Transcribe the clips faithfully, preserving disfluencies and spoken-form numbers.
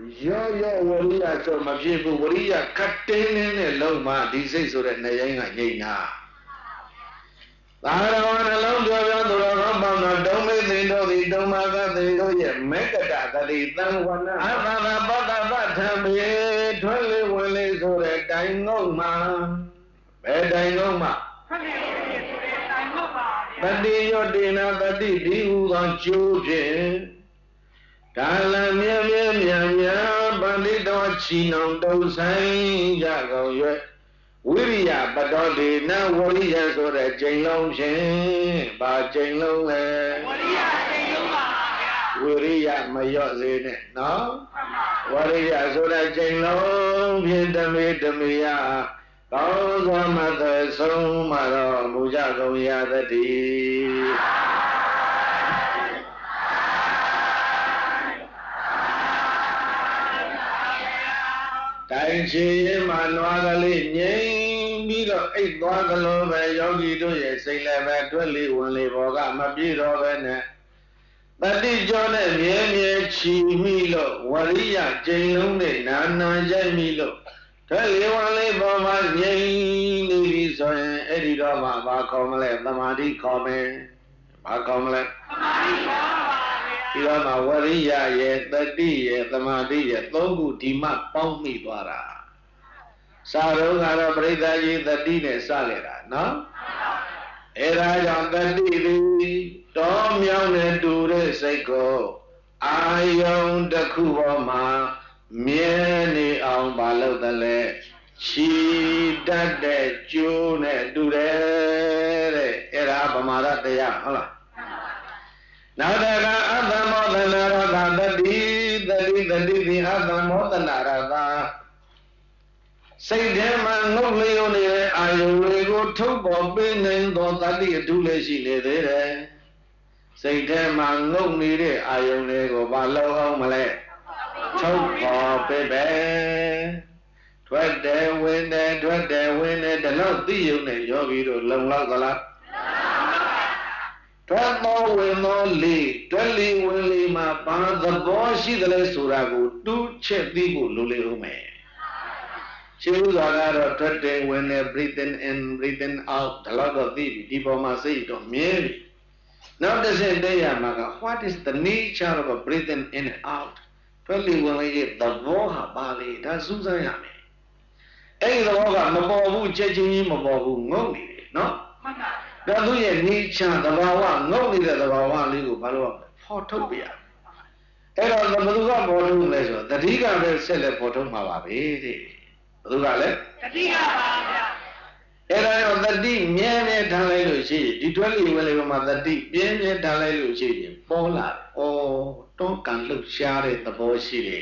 yo yo wariya so ma phit bu wariya kat tin ne long ma di siat so de ne yain ga ngin na Tarawa na long jo yo do ro ba na dong me tin do di dong ma ka tin do ye me ka ta ka di tan wana a ba ba ba ka ba tham ye thwe le wen le so de dai ngong ma be dai ngong ma Tati yo di na tati di u ga chu phit Kala mya mya mya mya Bandi do chi nong do sai ja gao yue Wiriya Badodi na Wariya so de chain long shin ba chain long le Wariya chain long ba Wiriya ma yo se ne no Wariya so de chain long phit dami dami ya Cao so ma the song ma ro mu ja gong ya tati Dai chi ma nwa ga le nyin bi do ait twa ga lo be yogi do ye sai le be twet le wen le bo ga ma pi do be ne Tati jo ne mye mye chi mi lo Wariya chain long ne na na yai mi lo Twet le wen le bo ma nyin ni bi so yin ai di do ma ba khaw ma le Thamadi khaw me ba khaw ma le Thamadi khaw Di do ma Wariya ye Tati ye Thamadi ye Thong ku di ma paung mi twa da Sa ro ga ro Pritha ji Tati ne sa le da no E da jaung Tati di Do myaung ne tu de sait ko Ayong takku bo ma Mye ni aung ba lou da le Chi tat de chu ne tu de de E da Pamada taya hola Naudaka Athamodana Radha Tati Tati Tati Di Athamodana Radha Sai the ma ngok le yo ne ayong le ko thuk bo pe nain do Tati athu le shi ne de de Sai the ma ngok ni de ayong le ko ba lou aung ma le Thuk bo pe be Twet de win de twet de win de de lo ti yo ne yogi do long lo ka la Twet mo win mo li twet li win li ma ba the bo shi de le so ra ko tu chet ti ko lo le ho me Shi u sa ga do twet de win de breathing in breathing out de lo do ti bi di bo ma sai do mye bi Now the same day ma what is the nature of a breathing in and out Twet li win li the bo ha ba le da su san ya me Ai the bo ga ma po bu che chin yi ma po bu ngok ni de no Da tu ye nature the ba wa ngok ni de the ba wa li ko ba lo pho thuk pi ya Ai do the bu ga po thuk le so tati ka be set le pho thuk ma ba be de Bu ga le tati ka ba bya Ai da yo tati mye mye than lai lo shi di twet li win li ma tati mye mye than lai lo shi yin po la o ton kan luk sha de the bo shi de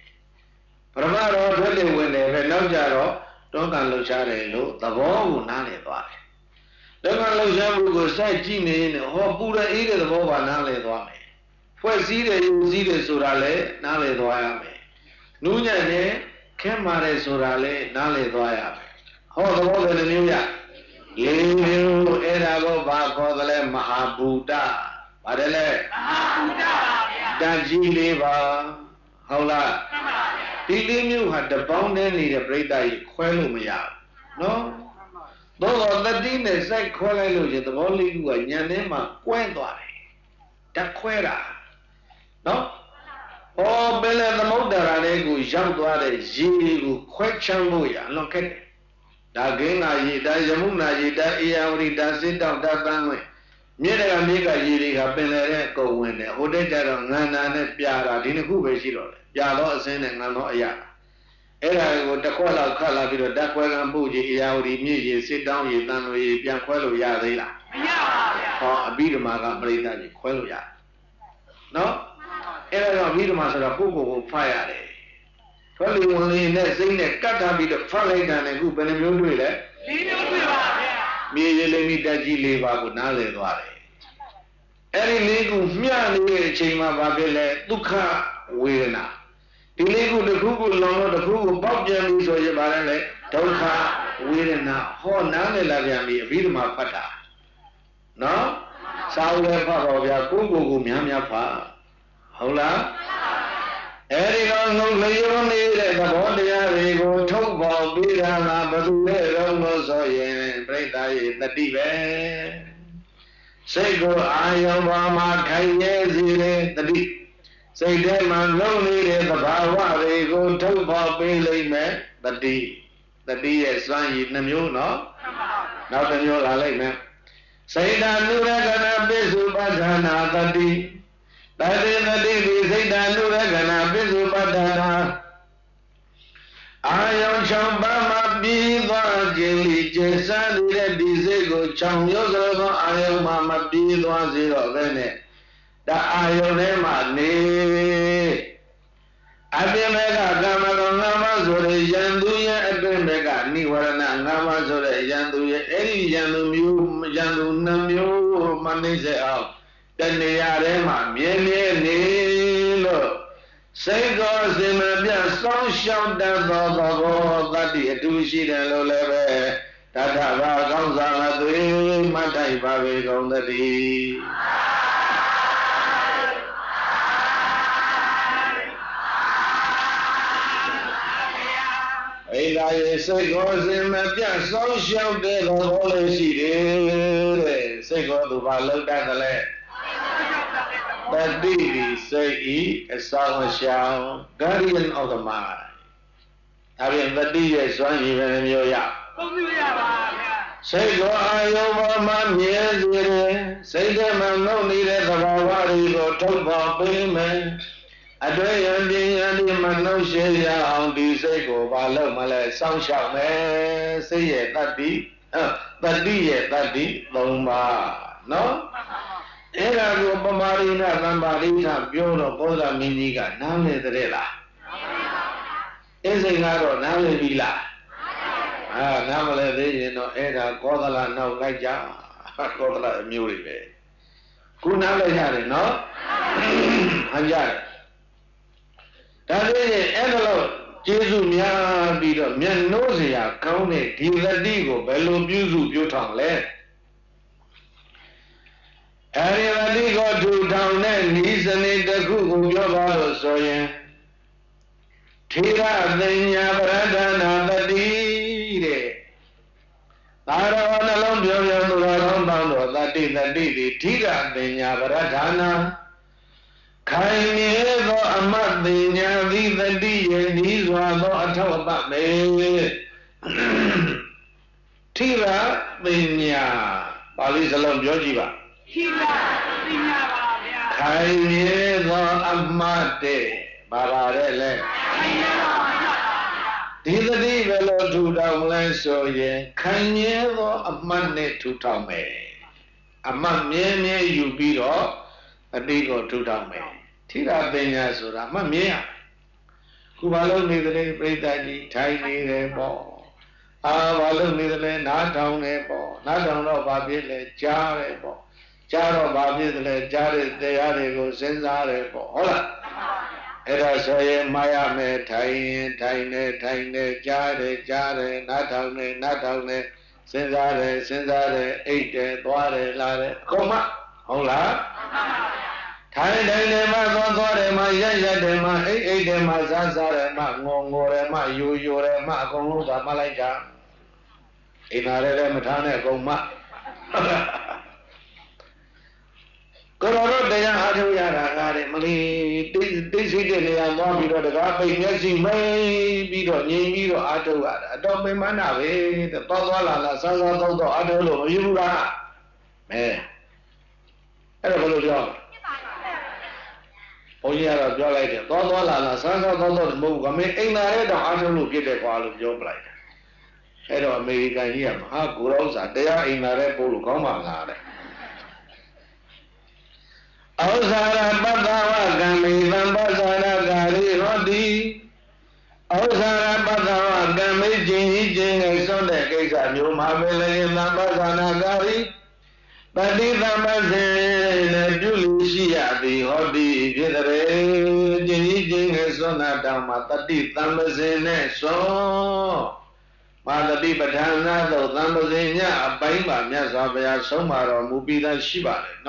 Parama ro twet li win de be nauk ja ro ton kan luk sha de lo the bo ko na le twa de Ton kan luk sha bu ko sai ji ne ne ho pu de e de the bo ba na le twa me Phwet si de yu si de so ra le na le twa ya me Nu nyan ne khen ma de so ra le na le twa ya me Ho the bo be ne ya Ye myu e da ko ba ko de le Mahabhuta ba de le Mahabhuta ba bya Da ji le ba Hau la Di le myu ha de paung ne ni de Pritha yi khwe lo ma ya no Do do tati ne sai khwe lai lo je the bo li ku ga nyan ne ma kwen twa de Da khwe da no O be le Thamudara le ko yauk twa de yi ko khwe chan lo ya lon khet de Da Ginga yi da Yamuna yi da Ayawari da Sit Taw da Tan Wen Mye de ka mye ka yi de ka pin le de ko wen de ho de ja do ngan na ne pya da di ne khu be shi lo le pya lo a sin ne ngan lo aya Ai da ko ta khwa la khat la pi do da khwe kan pu ji Ayawari mye yi Sit Taw yi Tan Lo yi pyan khwe lo ya thai la Ma ya ba bya Ho Abhidhamma ka Pritha ji khwe lo ya No Ai da ko Abhidhamma so da ko ko ko pha ya de Twet li win li ne sai ne kat tha pi do pha lai da ne ku be ne myo twe le Li myo twe ba bya Mye ye le mi ta ji le ba ko na le twa de Ai di le ku mya ni de chain ma ba phit le dukha vedana Di le ku takku ko long lo takku ko pauk pyan bi so ye ba le dukha vedana ho na le la pyan bi Abhidhamma phat da No Sa u le phat ba bya ko ko ko mya mya phat Hau la အဲဒီတော့ငုံလျောနေတဲ့သဘောတရားတွေကိုထုတ်ပေါ်ပြီးတာကဘယ်သူလဲတော့လို့ဆိုရင်ပြိတ္တာရဲ့တတိပဲစိတ်ကိုအာယုံပေါ်မှာခိုင်ရဲစေတဲ့တတိစိတ်ထဲမှာလုံးနေတဲ့သဘာဝတွေကိုထုတ်ပေါ်ပေးလိမ့်မယ်တတိတတိရဲ့စွမ်းရည်နှမျိုးနော်နောက်တစ်မျိုးလာလိုက်မယ်စိတ်ဓာနုရကနာပိစုပဋ္ဌာနာတတိတတိတတိဒီစိတ်ဓာနုရကနာပိစုပဋ္ဌာနာအာယုံ၆ပါးမှာပြီးသွားခြင်းလိကျေစံတဲ့ဒီစိတ်ကို၆မျိုးစလုံးသောအာယုံမှာမပြီးသွားစေတော့ဘဲနဲ့ဒါအာယုံထဲမှာနေအပြင်ဘက်ကကာမဂုဏ်၅ပါးဆိုတဲ့ယံသူရဲ့အတွင်းဘက်ကနိဝရဏ၅ပါးဆိုတဲ့ယံသူရဲ့အဲ့ဒီယံသူမျိုးယံသူနှမျိုးမနှိမ့်စေအောင်တဏှာထဲမှာမြဲမြဲနေလို့စိတ်တော်စင်မပြတ်စောင်းရှောက်တတ်သောသဘောတတ္တိအတူရှိတယ်လို့လည်းပဲတထဘာကောင်းစားအသွေးမှတ်တိုက်ပါပေကုန်သတည်းအိဒါရဲ့စိတ်ကိုစင်မပြတ်စောင်းရှောက်တဲ့သဘောလေးရှိတယ်တဲ့စိတ်ကိုသူဘာလောက်တတ်တယ်လဲတတိဒီစိတ်ဤအဆောင်အရှောင် guardian of the mind ဒါပြန်တတိရဲ့စွမ်းရည်ပဲမျိုးရသုံးမျိုးရပါဗျာစိတ်ကိုအာယုံပေါ်မှာမြဲစေတယ်စိတ်ထဲမှာနှုတ်နေတဲ့သဘာဝတွေကိုထုတ်ပေါ်ပေးမယ်အတွေ့အကြုံဉာဏ်ဒီမနှုတ်ရှေရအောင်ဒီစိတ်ကိုဘာလို့မလဲစောင့်ရှောက်မယ်စိတ်ရဲ့တတိတတိရဲ့တတိသုံးပါနော်အဲ့ဒါကိုပမာရိဏသံပါရိဏပြောတော့ဘောဓမင်းကြီးကနားလည်တဲ့လားအဲ့စိတ်ကတော့နားလည်ပြီလားအာနားမလည်သေးရင်တော့အဲ့ဒါကောသလနောက်လိုက်ကြကောသလအမျိုးတွေပဲခုနားလည်ရတယ်နော်ဟန်ကြတယ်ဒါဆိုရင်အဲ့ဒါလို့ကျေးဇူးများပြီးတော့မျက်နှိုးစရာကောင်းတဲ့ဒီသတိကိုဘယ်လိုပြုစုပြုထောင်လဲအဲဒီဝတိကိုထူထောင်တဲ့ဤစနစ်တစ်ခုကိုပြောပါလို့ဆိုရင်ထေရပညာပရဒနာတတိတဲ့သာရောနှလုံးပြောပြောသူတော်ကောင်းပေါင်းတော်တတိတတိဒီထေရပညာပရဒနာခိုင်မြဲသောအမတ်ပညာသည်တတိရဲ့ဤစွာသောအထောက်အပံ့မေထေရပညာပါဠိစလုံးပြောကြည့်ပါခိရပညာပါဗျာခိုင်မြဲသောအမတ်တဲ့ပါပါတဲ့လေခိုင်မြဲသောအမတ်ပါဗျာဒီသတိပဲလို့ထူထောင်လဲဆိုရင်ခိုင်မြဲသောအမတ်နဲ့ထူထောင်မယ်အမတ်မြဲမြဲယူပြီးတော့အတိကိုထူထောင်မယ်ထိရပညာဆိုတာအမတ်မြဲရခုဘာလို့နေတဲ့ပြိတ္တကြီးထိုင်နေတယ်ပေါ့အာဘာလို့နေတယ်နားထောင်နေပေါ့နားထောင်တော့ဘာဖြစ်လဲကြားတယ်ပေါ့ကြားတော့ဘာဖြစ်လဲကြားတဲ့တရားတွေကိုစဉ်းစားတယ်ပေါ့ဟုတ်လားအဲ့ဒါဆိုရင်မှားရမယ်ထိုင်ရင်ထိုင်နေထိုင်နေကြားတယ်ကြားတယ်နားထောင်နေနားထောင်နေစဉ်းစားတယ်စဉ်းစားတယ်အိတ်တယ်သွားတယ်လာတယ်အကုန်မဟုတ်လားထိုင်တိုင်းတယ်မှသွားသွားတယ်မှရက်ရက်တယ်မှအိတ်အိတ်တယ်မှစားစားတယ်မှငုံငိုတယ်မှယူယူတယ်မှအကုန်လုံးသာမှလိုက်ကြအိမ်သားလည်းမထားနဲ့အကုန်မကိုယ်တော်တရားအားထုတ်ရတာကားတယ်မလီတိတိစိတ်တဲ့နေရာသွားပြီးတော့တကားပိတ်မျက်စိမိတ်ပြီးတော့ငြိမ်ပြီးတော့အားထုတ်ရတာအတော်ပင်မနာပဲတဲ့သွားသွားလာလာစားစားတော့တော့အားထုတ်လို့မရဘူးလားမဲအဲ့ဒါဘယ်လိုပြောဘုန်းကြီးကတော့ပြောလိုက်တယ်သွားသွားလာလာစားစားတော့တော့မဟုတ်ဘူးကမင်းအိမ်လာတဲ့တော့အားထုတ်လို့ဖြစ်တယ်ကွာလို့ပြောပလိုက်တယ်အဲ့တော့အမေရိကန်ကြီးကမဟာကိုရောဥစ္စာတရားအိမ်လာတဲ့ပို့လို့ကောင်းပါလားတဲ့ဩဇာရပတ္တဝကံမိသံပဇာရကာရိဟောတိဩဇာရပတ္တဝကံမိခြင်းဤခြင်းနဲ့စွန့်တဲ့ကိစ္စမျိုးမှာပဲလေသံပဇာနာကာရိပတိသမ္ပစေနဲ့ပြုလို့ရှိရသည်ဟောတိဖြစ်တဲ့ခြင်းဤခြင်းနဲ့စွန့်တာတောင်မှာတတိသမ္ပစေနဲ့စွန့်မာတတိပဋ္ဌာနာသောသမ္ပစေညအပိုင်းမှာမြတ်စွာဘုရားဆုံးမတော်မူပြီးသားရှိပါတယ်နော်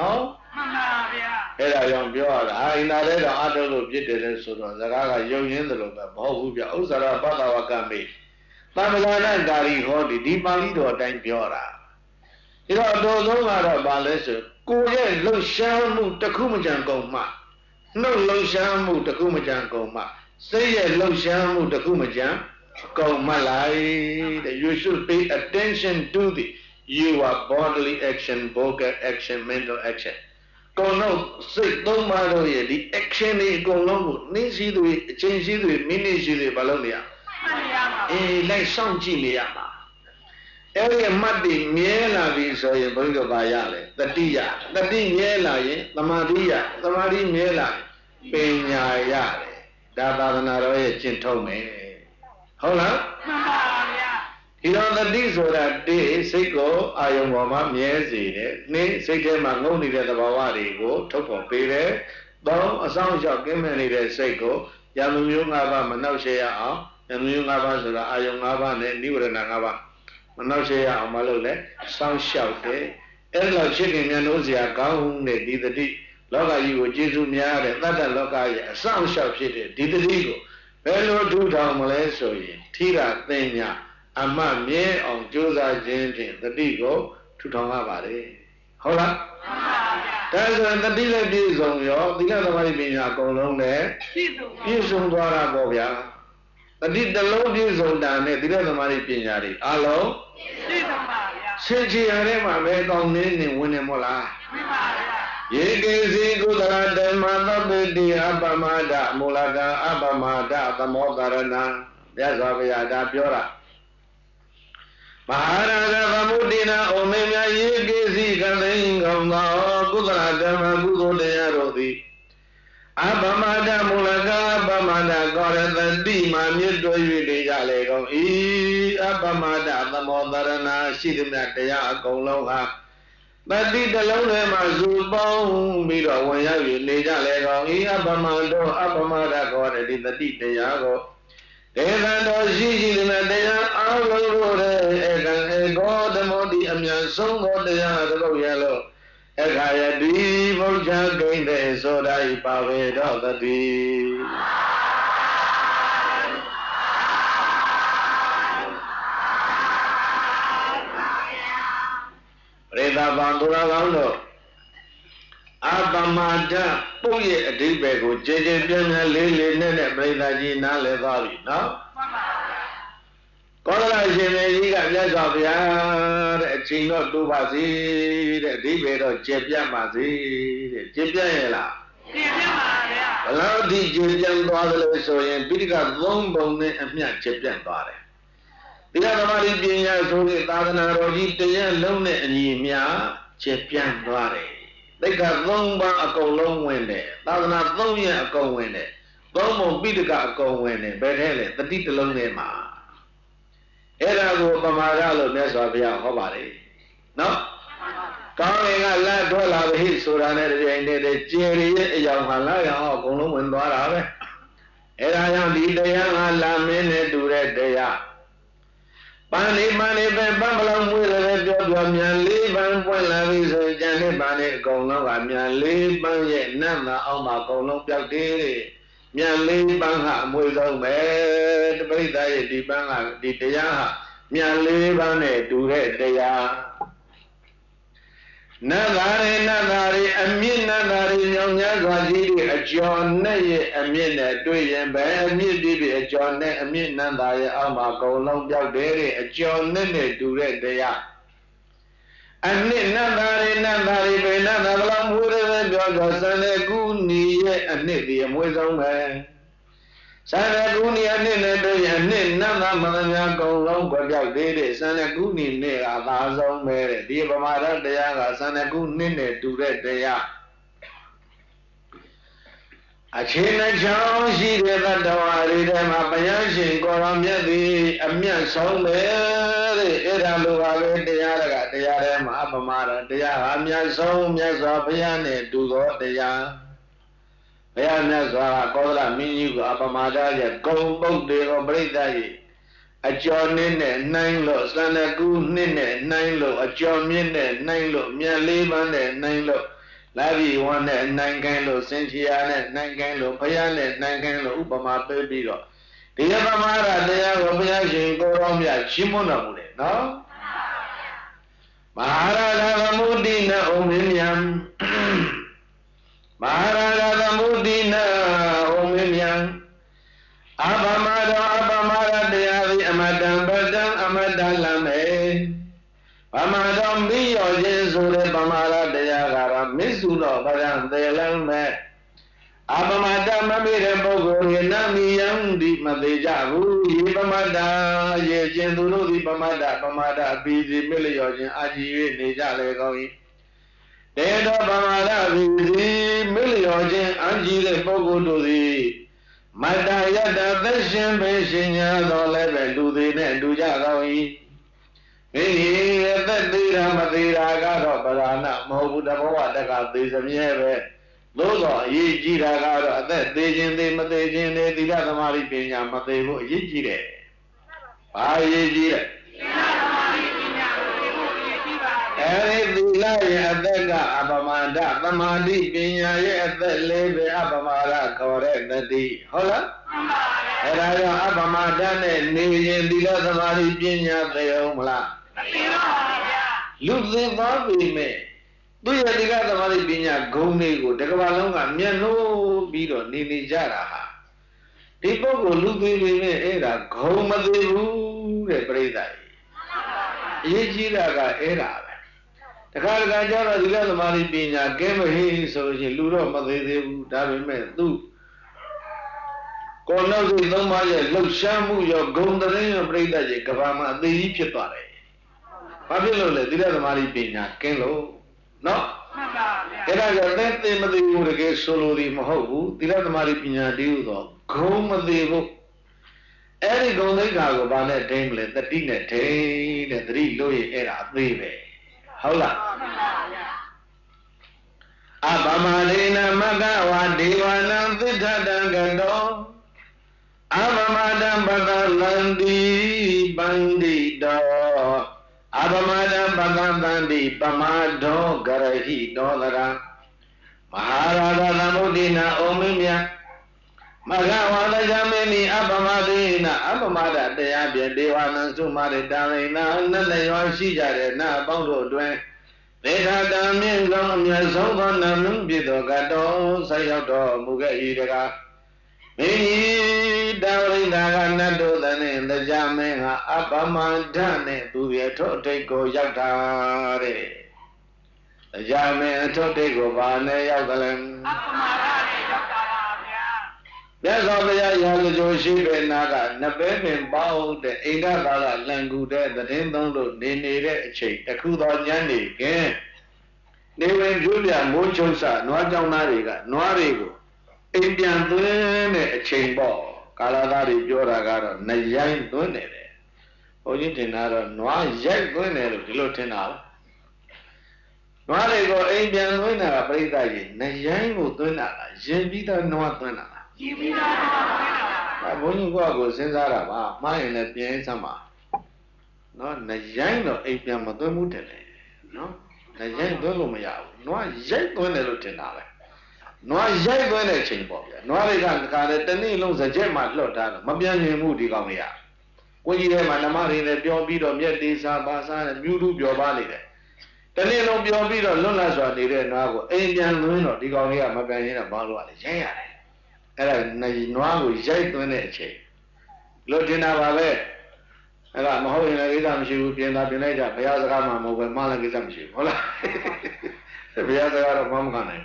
မှန်ပါဗျာအဲ့ဒါကြောင့်ပြောရတာအာအင်တာလဲတော့အတုလို့ဖြစ်တယ်လဲဆိုတော့စကားကယုံရင်းသလိုပဲမဟုတ်ဘူးဗျဥစ္စာရပတ္တဝကမေသံဃာနာကာရီဟောဒီဒီပါဠိတော်အတိုင်းပြောတာဒီတော့အတော်ဆုံးကတော့ဘာလဲဆိုကိုယ့်ရဲ့လှုပ်ရှားမှုတစ်ခုမကြံကုန်မှနှုတ်လှုပ်ရှားမှုတစ်ခုမကြံကုန်မှစိတ်ရဲ့လှုပ်ရှားမှုတစ်ခုမကြံကုန်မှလိုက်တဲ့ you should pay attention to the your bodily action vocal action mental action ကုန်တော့စိတ်သုံးပါးတော့ရဲ့ဒီ action တွေအကုန်လုံးကိုနေ့စီးတွေအချိန်စီးတွေမိနစ်စီးတွေမလုပ်နေရမှန်ပါပါအေးလိုက်စောင့်ကြည့်နေရမှာအဲ့ဒီအမှတ်တွေမြဲလာပြီဆိုရင်ဘုန်းကြီးတို့ပါရလေတတိယတတိမြဲလာရင်သမာဓိယသမာဓိမြဲလာရင်ပညာရတယ်ဒါသာသနာတော်ရဲ့ကျင့်ထုံးမယ်ဟုတ်လားမှန်ပါဗျာဒီတော့တတိဆိုတာတေးစိတ်ကိုအာယုံပေါ်မှာမြဲစေတယ်နှင်းစိတ်ထဲမှာငုံနေတဲ့သဘာဝတွေကိုထုတ်ဖော်ပေးတယ်သုံးအဆောင်အရှောက်ကင်းမဲ့နေတဲ့စိတ်ကိုယံမျိုး၅ပါးမနှောက်ရှက်ရအောင်ယံမျိုး၅ပါးဆိုတာအာယုံ၅ပါးနဲ့နိဝရဏ၅ပါးမနှောက်ရှက်ရအောင်မလုပ်လဲစောင့်ရှောက်တယ်အဲ့လိုချစ်ခင်မြန်လို့စရာကောင်းတဲ့ဒီတတိလောကကြီးကိုကျေးဇူးများတဲ့တတ္တလောကရဲ့အဆောင်အရှောက်ဖြစ်တဲ့ဒီတတိကိုဘယ်လိုထူထောင်မလဲဆိုရင်ထိတာသင်ညာအမှတ်မြဲအောင်ကြိုးစားခြင်းဖြင့်တတိကိုထူထောင်ရပါတယ်ဟုတ်လားမှန်ပါဗျာဒါဆိုရင်တတိလည်းပြည့်စုံရောသီလသမာဓိပညာအကုန်လုံးလည်းပြည့်စုံပြည့်စုံသွားတာပေါ့ဗျာတတိတစ်လုံးပြည့်စုံတာနဲ့သီလသမာဓိပညာတွေအလုံးပြည့်စုံပါဗျာရှင်းချရတဲ့မှာပဲကောင်းနေနေဝင်နေမို့လားမှန်ပါဗျာယေကေစီကုသလဓမ္မသဗ္ဗတိအပမဒမူလကအပမဒသမောကရဏမြတ်စွာဘုရားဒါပြောတာမဟာရာဇသမုဒ္ဒေနဩမေမြယေကေစီကသိင်္ဂောင်းသောကုသလဓမ္မကုသိုလ်တရားတို့သည်အပမဒမူလကအပမဒကောရတတိမာမြစ်တွေ့၍နေကြလေကုန်ဤအပမဒသမောကရဏရှိသည်မြတ်တရားအကုန်လုံးဟာတတိတလုံးထဲမှာဇူပေါင်းပြီးတော့ဝင်ရောက်၍နေကြလေကောင်ဤအပမတောအပမဒကောတဲ့ဒီတတိတရားကိုဒေသံတော်ရှိရှိတဲ့တရားအလုံးလို့တဲ့ဧကံဧကောဓမောတိအမြတ်ဆုံးသောတရားတို့ရဲ့လို့အခါယတိဘုရားဂိမ့်တဲ့ဆိုတာဤပါဝေတော်တတိပရိသတ်ပေါင်းသူတော်ကောင်းတို့အပမဒပုတ်ရဲ့အဓိပ္ပာယ်ကိုကြည်ကြည်ပြန့်ပြန့်လေးလေးနဲ့နဲ့ပရိသတ်ကြီးနားလည်သွားပြီနော်မှန်ပါဗျာကောသလရှင်မေကြီးကမြတ်စွာဘုရားတဲ့အချိန်တော့တိုးပါစေတဲ့အဓိပ္ပာယ်တော့ကျေပြတ်ပါစေတဲ့ကျေပြတ်ရဲ့လားကျေပြတ်ပါဗျာဘယ်လောက်ဒီကျေပြတ်သွားသလဲဆိုရင်ပိဋကသုံးပုံနဲ့အမျှကျေပြတ်သွားတယ်သီလသမာဓိပညာဆိုတဲ့သာသနာတော်ကြီးတရားလုံးနဲ့အညီမျှကျေပြတ်သွားတယ်သိက္ခာသုံးပါးအကုန်လုံးဝင်တယ်သာသနာသုံးရအကုန်ဝင်တယ်သုံးပုံပိဋကအကုန်ဝင်တယ်ဘယ်ထဲလဲတတိတလုံးထဲမှာအဲ့ဒါကိုပမာဒလို့မြတ်စွာဘုရားဟောပါတယ်နော်ကောင်းရင်ကလက်ထွက်လာပြီဆိုတာနဲ့တပြိုင်တည်းကျင်ရရဲ့အယောင်မှလာရအောင်အကုန်လုံးဝင်သွားတာပဲအဲ့ဒါကြောင့်ဒီတရားကလာမင်းနဲ့တူတဲ့တရားပန်းနေပန်းနေပဲပန်းပလောင်မွေးတယ်ပြောပြောမြန်လေးပန်းပွင့်လာပြီဆိုရင်ကျန်တဲ့ပန်းတွေအကုန်လုံးကမြန်လေးပန်းရဲ့နတ်နာအောင်မှာအကုန်လုံးပြောက်သေးတယ်မြန်လေးပန်းကအမွေဆုံးပဲတပိဋကရဲ့ဒီပန်းကဒီတရားဟာမြန်လေးပန်းနဲ့တူတဲ့တရားနတ်သားတွေနတ်သားတွေအမြင့်နတ်သားတွေညောင်များစွာကြီးတွေအကျော်နဲ့ရဲ့အမြင့်နဲ့တွေ့ရင်ပဲအမြင့်ပြည့်ပြည့်အကျော်နဲ့အမြင့်နတ်သားရဲ့အောက်မှာအကုန်လုံးပြောက်တယ်တဲ့အကျော်နဲ့နဲ့တူတဲ့တရားအနှစ်နတ်သားတွေနတ်သားတွေပဲနတ်သားဘလောက်မွေးတယ်ပြောတော့စံတဲ့ကူနီရဲ့အနှစ်ဒီအမွေဆုံးပဲစံတဲ့ကူနီအနှစ်နဲ့တွေ့ရင်အနှစ်နတ်သားမသမားကုန်လုံးကြပြောက်သေးတယ်စံတဲ့ကူနီနဲ့အသာဆုံးပဲတဲ့ဒီပမာဒတရားကစံတဲ့ကူနှစ်နဲ့တူတဲ့တရားအချင်းနှချောင်းရှိတဲ့တတ္တဝါတွေထဲမှာဘုရားရှင်ကိုရောမြတ်သည်အမြတ်ဆုံးပဲတဲ့အဲ့ဒါလိုပါပဲတရားကတရားထဲမှာအပမာဒတရားဟာအမြတ်ဆုံးမြတ်စွာဘုရားနဲ့တူသောတရားဘုရားမြတ်စွာကောသလမင်းကြီးကအပမာဒရဲ့ဂုံပုတ်တွေကိုပြိဿကြီးအကျော်နည်းနဲ့နှိုင်းလို့စန္ဒကူနှစ်နဲ့နှိုင်းလို့အကျော်မြင့်နဲ့နှိုင်းလို့မြတ်လေးပန်းနဲ့နှိုင်းလို့လာပြီးဝန်းနဲ့နိုင်ကိုင်းလို့စင်ချီယာနဲ့နိုင်ကိုင်းလို့ဘုရားနဲ့နိုင်ကိုင်းလို့ဥပမာပေးပြီးတော့ဒီပမာဒတရားကိုဘုရားရှင်ကိုရောမြတ်ရှင်းမွန်းတော်မူတယ်နော်မဟာရာဇသမုဒိနဩမင်းမြံမဟာရာဇသမုဒိနဩမင်းမြံအပမဒောအပမဒတရားသည်အမတံပတံအမတလံမေပမဒောမိရောခြင်းဆိုတဲ့ပမာဒတရားကတော့မစ္စုတော့ဗရံသေလံမေအပမတမမေတဲ့ပုဂ္ဂိုလ်ရဲ့နမိယံဒီမသေးကြဘူးဒီပမတရဲ့ခြင်းသူတို့ဒီပမတပမတအပြီးစီမလျော်ခြင်းအာကြည်၍နေကြလေကောင်း၏တေတောပမတပြီးစီမလျော်ခြင်းအာကြည်တဲ့ပုဂ္ဂိုလ်တို့သည်မတ္တယတ္တသက်ရှင်ပဲရှင်ညာတော်လည်းပဲလူသေးနဲ့လူကြကောင်း၏မိမိအသက်သေးတာမသေးတာကတော့ပဓာနမဟုတ်ဘူးတဘောဝတက္ကသေစမြဲပဲသို့သောအရေးကြီးတာကတော့အသက်သေးခြင်းသေးမသေးခြင်းသေးသီလသမာဓိပညာမသေးဘူးအရေးကြီးတယ်။ဘာအရေးကြီးလဲ။သီလသမာဓိပညာမသေးဘူးအရေးကြီးပါပဲ။အဲဒီသီလရဲ့အသက်ကအပမဒသမာဓိပညာရဲ့အသက်လေးပဲအပမဒခေါ်တဲ့တတိဟုတ်လား။မှန်ပါဗျာ။အဲဒါကြောင့်အပမဒနဲ့နေရင်သီလသမာဓိပညာသိအောင်မလား။မသိပါဘူးဗျာ။လူသိသွားပြီမဲ့သူရဲ့သီလသမာဓိပညာဂုဏ်တွေကိုတကဘာလုံးကမျက်နှိုးပြီးတော့နေနေကြတာဟာဒီပုဂ္ဂိုလ်လူသေးသေးနဲ့အဲ့ဒါဂုဏ်မသေးဘူးတဲ့ပြိဿကြီးအရေးကြီးတာကအဲ့ဒါပဲတခါတခါကျတော့သီလသမာဓိပညာကဲမဟေးဆိုလို့ရှိရင်လူတော့မသေးသေးဘူးဒါပေမဲ့သူကိုယ်နှုတ်စိတ်သုံးပါးရဲ့လှုပ်ရှားမှုရောဂုဏ်တရင်ရောပြိဿကြီးကဘာမှအသေးကြီးဖြစ်သွားတယ်ဘာဖြစ်လို့လဲသီလသမာဓိပညာကင်းလို့နော်မှန်ပါဗျာအဲ့ဒါကြောင့်သက်သေမသေးဘူးတကယ်ဆိုလိုဒီမဟုတ်ဘူးသီလသမာဓိပညာတည်းဟူသောဂုဏ်မသေးဘူးအဲ့ဒီဂုဏ်သိက္ခာကိုဘာနဲ့ထိမ့်မလဲတတိနဲ့ထိမ့်တဲ့တတိလို့ရင်အဲ့ဒါအသေးပဲဟုတ်လားမှန်ပါဗျာအပမဒေနမကဝဒေဝနံသစ္ထတံကတောအပမတံပတလန္တိပန္တိတောအပမဒံပကံတန္တိပမာဒောဂရဟိတောသရမဟာရာဇသမုဒိနာဩမင်းမြတ်မဂဝါဒဇမေနိအပမဒေနာအပမဒတရားဖြင့်ဒေဝနံသုမရတံဝိနာနတ်လျောရှိကြတဲ့နတ်အပေါင်းတို့တွင်သေခတံမြင့်ဆုံးအမြတ်ဆုံးသောနမင်းဖြစ်သောကတောဆက်ရောက်တော်မူခဲ့၏တကားမိတာဝိဒါကနတ်တို့သည်တရားမင်းဟာအပမဒနဲ့သူရဲ့ထောထိတ်ကိုရောက်တာတဲ့တရားမင်းအထောထိတ်ကိုဘာနဲ့ရောက်တယ်လဲအပမဒနဲ့ရောက်တာပါဗျာမြတ်စွာဘုရားရာဇကြိုရှိတဲ့နာကနပဲပင်ပေါ့တဲ့အိန္ဒသာကလန်ကူတဲ့သတင်းသုံးလို့နေနေတဲ့အချိန်တခုသောညနေခင်းနေဝင်ပြူပြမိုးချုံစနွားကြောင်းသားတွေကနွားတွေကိုအိမ်ပြန်သွင်းတဲ့အချိန်ပေါ့ကာလသားတွေပြောတာကတော့နရိုင်းသွင်းတယ်တဲ့ဘုန်းကြီးထင်တာတော့နွားရိုက်သွင်းတယ်လို့ဒီလိုထင်တာလားနွားတွေကိုအိမ်ပြန်သွင်းတာကပြိဿကြီးနရိုင်းကိုသွင်းတာလားရင်ပြီးသားနွားသွင်းတာလားရင်ပြီးသားနွားသွင်းတာလားဘုန်းကြီးကကိုစဉ်းစားတာပါမှားရင်လည်းပြန်စမ်းပါနော်နရိုင်းတော့အိမ်ပြန်မသွင်းဘူးတယ်လေနော်နရိုင်းသွင်းလို့မရဘူးနွားရိုက်သွင်းတယ်လို့ထင်တာပဲနွားရိုက်သွင်းတဲ့အချိန်ပေါ့ဗျာနွားတွေကတခါလေတနေ့လုံးစကြက်မှလွတ်ထားတော့မပြန်ရင်မှုဒီကောင်တွေကကိုကြီးထဲမှာနမတွေနဲ့ပြောပြီးတော့မြက်သေးစားပါစားနဲ့မြူးတူးပြောပါနေတယ်တနေ့လုံးပြောပြီးတော့လွတ်လပ်စွာနေတဲ့နွားကိုအိမ်ပြန်သွင်းတော့ဒီကောင်တွေကမပြန်ရင်တော့ဘာလို့ ရလဲရိုက်ရတယ်အဲ့ဒါနွားကိုရိုက်သွင်းတဲ့အချိန်လို့တင်တာပါပဲအဲ့ဒါမဟုတ်ရင်လည်းကိစ္စမရှိဘူးပြင်သာပြင်လိုက်ကြဘုရားစကားမှမဟုတ်ပဲမှားလည်းကိစ္စမရှိဘူးဟုတ်လားဘုရားစကားတော့မမှန်နိုင်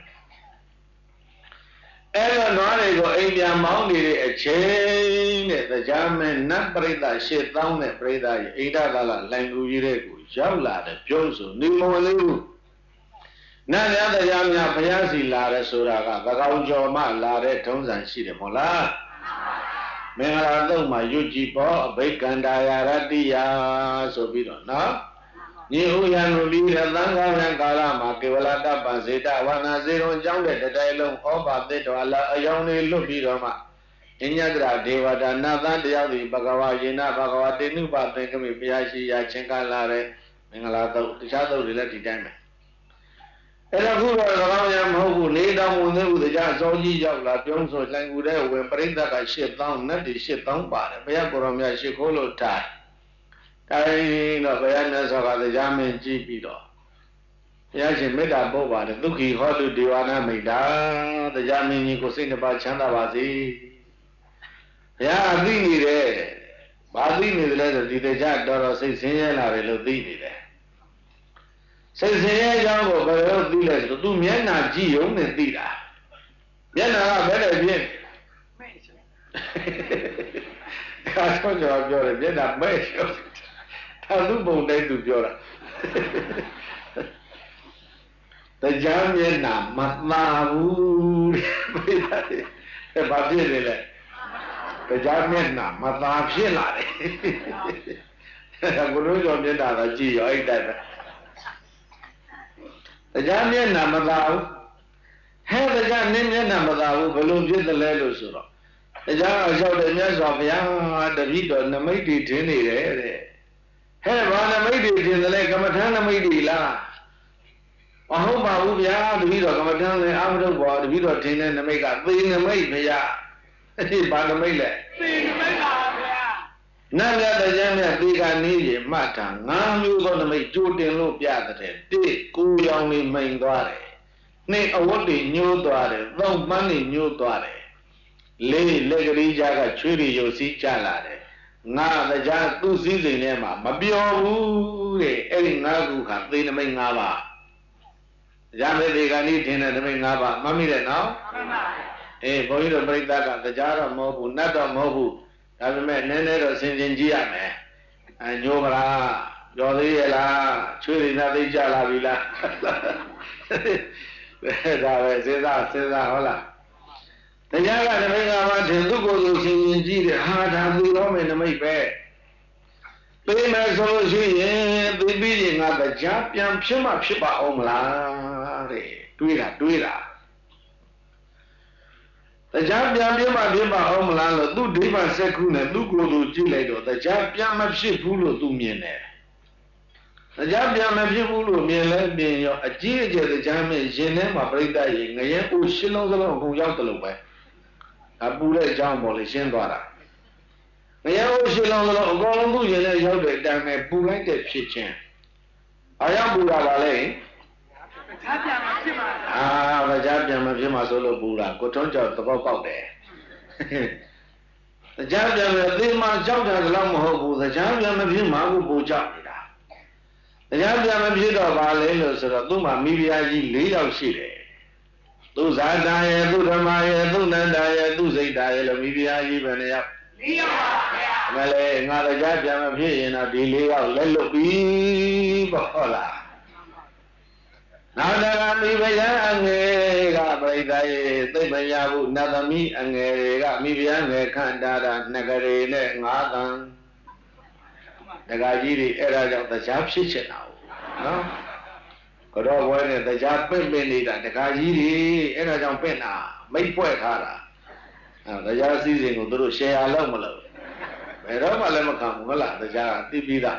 အဲ့တော့နွားတွေကိုအိမ်ပြန်မောင်းနေတဲ့အချိန်နဲ့တရားမင်းနတ်ပရိသတ်ရှစ်သောင်းနဲ့ပရိသတ်ရဲ့အိန္ဒကာလလိုင်ကူကြီးတဲ့ကိုရောက်လာတယ်ပြောဆိုနေမလေးဘူးနတ်များတရားများဘုရားစီလာတယ်ဆိုတာကသကောင်ကျော်မှလာတဲ့ထုံးစံရှိတယ်မဟုတ်လားမင်္ဂလာတုံးမှာယုတ်ကြည်ပေါ်အဘိက္ခန္တာယာရတ္တိယဆိုပြီးတော့နော်ညီဥယံလူပြီးတဲ့သံဃာရံကာလမှာကေဝလတ္တပဇေတဝန္နာဇေရုံအကြောင်းတဲ့တိုင်လုံးဩဘာသစ်တော်အလားအယောင်တွေလွတ်ပြီးတော့မှအညတရဒေဝတာနတ်သားတယောက်ဒီဘဂဝါယေနဘဂဝါတေနုပသင်္ကမိဘုရားရှိရာချင်းကလာတဲ့မင်္ဂလာတုတ်တခြားတုတ်တွေလည်းဒီတိုင်းပဲအဲ့ဒါခုတော့ကောင်းရမဟုတ်ဘူးနေတောင်ဝင်သေးဘူးတရားအစောကြီးရောက်လာပြုံးဆိုလှိုင်ကူတဲ့ဝင်ပြိဿကရှစ်သောင်းနတ်တွေရှစ်သောင်းပါတယ်ဘုရားကိုရောမြတ်ရှစ်ခိုးလို့ထားတိုင်းတော့ဘုရားမြတ်စွာဘုရားတရားမင်းကြည့်ပြီးတော့ဘုရားရှင်မေတ္တာပို့ပါတယ်ဒုက္ခိဟောတုဒေဝနာမိတ်တာတရားမင်းကြီးကိုစိတ်နှပါချမ်းသာပါစေဘုရားအသိနေတယ်ဘာသိနေတယ်လဲဆိုဒီတရားတော်တော်စိတ်ဆင်းရဲလာတယ်လို့သိနေတယ်စိတ်ဆင်းရဲကြောင်းကိုဘယ်လိုသိလဲဆိုတော့သူမျက်နှာကြည့်ရုံနဲ့သိတာမျက်နှာကဘယ်နဲ့ဖြစ်မဲ့ရှင်ခါတော့ကြောပြောတယ်မျက်နှာမဲ့ရှင်သာလူပုံတိုင်းသူပြောတာတရားမျက်နှာမသာဘူးတဲ့ဘာဖြစ်လဲလဲတရားမျက်နှာမသာဖြစ်လာတယ်ဘုလိုကြောမျက်နှာကကြည့်ရောအဲ့တိုင်းပဲတရားမျက်နှာမသာဘူးဟဲ့တရားနင်းမျက်နှာမသာဘူးဘယ်လိုဖြစ်တယ်လဲလို့ဆိုတော့တရားအလျှောက်တဲ့မြတ်စွာဘုရားတပည့်တော်နမိတ်တွေထင်းနေတယ်တဲ့ဟဲ့ဘာနမိတ်တွေထင်းတယ်လဲကမ္မထာနမိတ်တွေလားမဟုတ်ပါဘူးဗျာတပည့်တော်ကမ္မထာလည်းအာမထုတ်ပါတပည့်တော်ထင်းတဲ့နမိတ်ကသေနမိတ်ဗျာအဲ့ဒီဘာနမိတ်လဲသေနမိတ်ပါဗျာနတ်မြတ်တရားမြတ်ဒီကနေရင်မှတ်တာငါးမျိုးသောနမိတ်ကြိုတင်လို့ပြတဲ့တိကိုရောင်လေးမိန်သွားတယ်နှစ်အဝတ်တွေညှိုးသွားတယ်သုံးပန်းတွေညှိုးသွားတယ်လေးလက်ကလေးကြားကချွေးတွေရုပ်စည်းကြလာတယ်ငါတရားသူ့စည်းစိမ်ထဲမှာမပြောဘူးတဲ့အဲ့ဒီငါးခုဟာသေနမိတ်ငါးပါးတရားမေဒီကနေထင်တဲ့နမိတ်ငါးပါးမမိတဲ့နော်မှန်ပါအေးဘုန်းကြီးတို့ပြိဿကတရားတော့မဟုတ်ဘူးနတ်တော့မဟုတ်ဘူးဒါပေမဲ့နည်းနည်းတော့ဆင်ခြင်ကြည့်ရမယ်အညိုးမလားကြော်သေးရဲ့လားချွေးတွေနဲ့သိကြလာပြီလားဒါပဲစဉ်းစားစဉ်းစားဟုတ်လားတရားကနမိတ်ငါးပါးထင်သူ့ကိုယ်သူဆင်ခြင်ကြည့်တယ်ဟာဒါသူတော်မယ်နမိတ်ပဲပေးမယ်ဆိုလို့ရှိရင်သိပြီးရင်ငါတရားပြန်ဖြစ်မှဖြစ်ပါအောင်မလားတဲ့တွေးတာတွေးတာတရားပြန်ပြမပြမအောင်မလားလို့သူဒိဗ္ဗစက္ခုနဲ့သူ့ကိုယ်သူကြည့်လိုက်တော့တရားပြန်မဖြစ်ဘူးလို့သူမြင်တယ်တရားပြန်မဖြစ်ဘူးလို့မြင်လဲမြင်ရောအကြီးအကျယ်တရားမင်းရင်ထဲမှာပြိတ္တရေငရဲအိုးရှင်းလုံးစလုံးအကုန်ရောက်တယ်လို့ပဲအပူတဲ့အကြောင်းပေါ်လေရှင်းသွားတာငရဲအိုးရှင်းလုံးစလုံးအကုန်လုံးသူ့ရင်ထဲရောက်တဲ့အတိုင်းပဲပူလိုက်တဲ့ဖြစ်ချင်းအရောက်ပူတာပါလေတရားပြန်မဖြစ်ပါဘူးအာတရားပြန်မဖြစ်မှာဆိုလို့ပူတာကိုထွန်းကြောက်သဘောပေါက်တယ်တရားပြန်မသိမှကြောက်တာလည်းမဟုတ်ဘူးတရားပြန်မဖြစ်မှာကိုပူကြောက်နေတာတရားပြန်မဖြစ်တော့ပါလေလို့ဆိုတော့သူ့မှာမိဖုရားကြီး၄ယောက်ရှိတယ်သူဇာတာရဲ့သူဓမ္မရဲ့သူနန္ဒာရဲ့သူစိတ်တာရဲ့လို့မိဖုရားကြီးပဲနေရောက်၄ယောက်ပါဗျာမလဲငါတရားပြန်မဖြစ်ရင်တော့ဒီ၄ယောက်လက်လွတ်ပြီပေါ့ဟုတ်လားနောက်တကမိဖုရားအငယ်ကပြိတ္တရေသိမရဘူးနတ်သမီးအငယ်တွေကမိဖုရားငယ်ခန့်တာတာနဂရေနဲ့ငါးတန်ဒကာကြီးတွေအဲ့ဒါကြောင့်တရားဖြစ်ချင်တာနော်ကတော့ဘွဲနဲ့တရားပင့်ပင့်နေတာဒကာကြီးတွေအဲ့ဒါကြောင့်ပင့်တာမိတ်ဖွဲ့ထားတာအဲတရားစည်းစိမ်ကိုသူတို့ share လုပ်မလို့ဘယ်တော့မှလည်းမခံဘူးဟုတ်လားတရားသိပြီးသား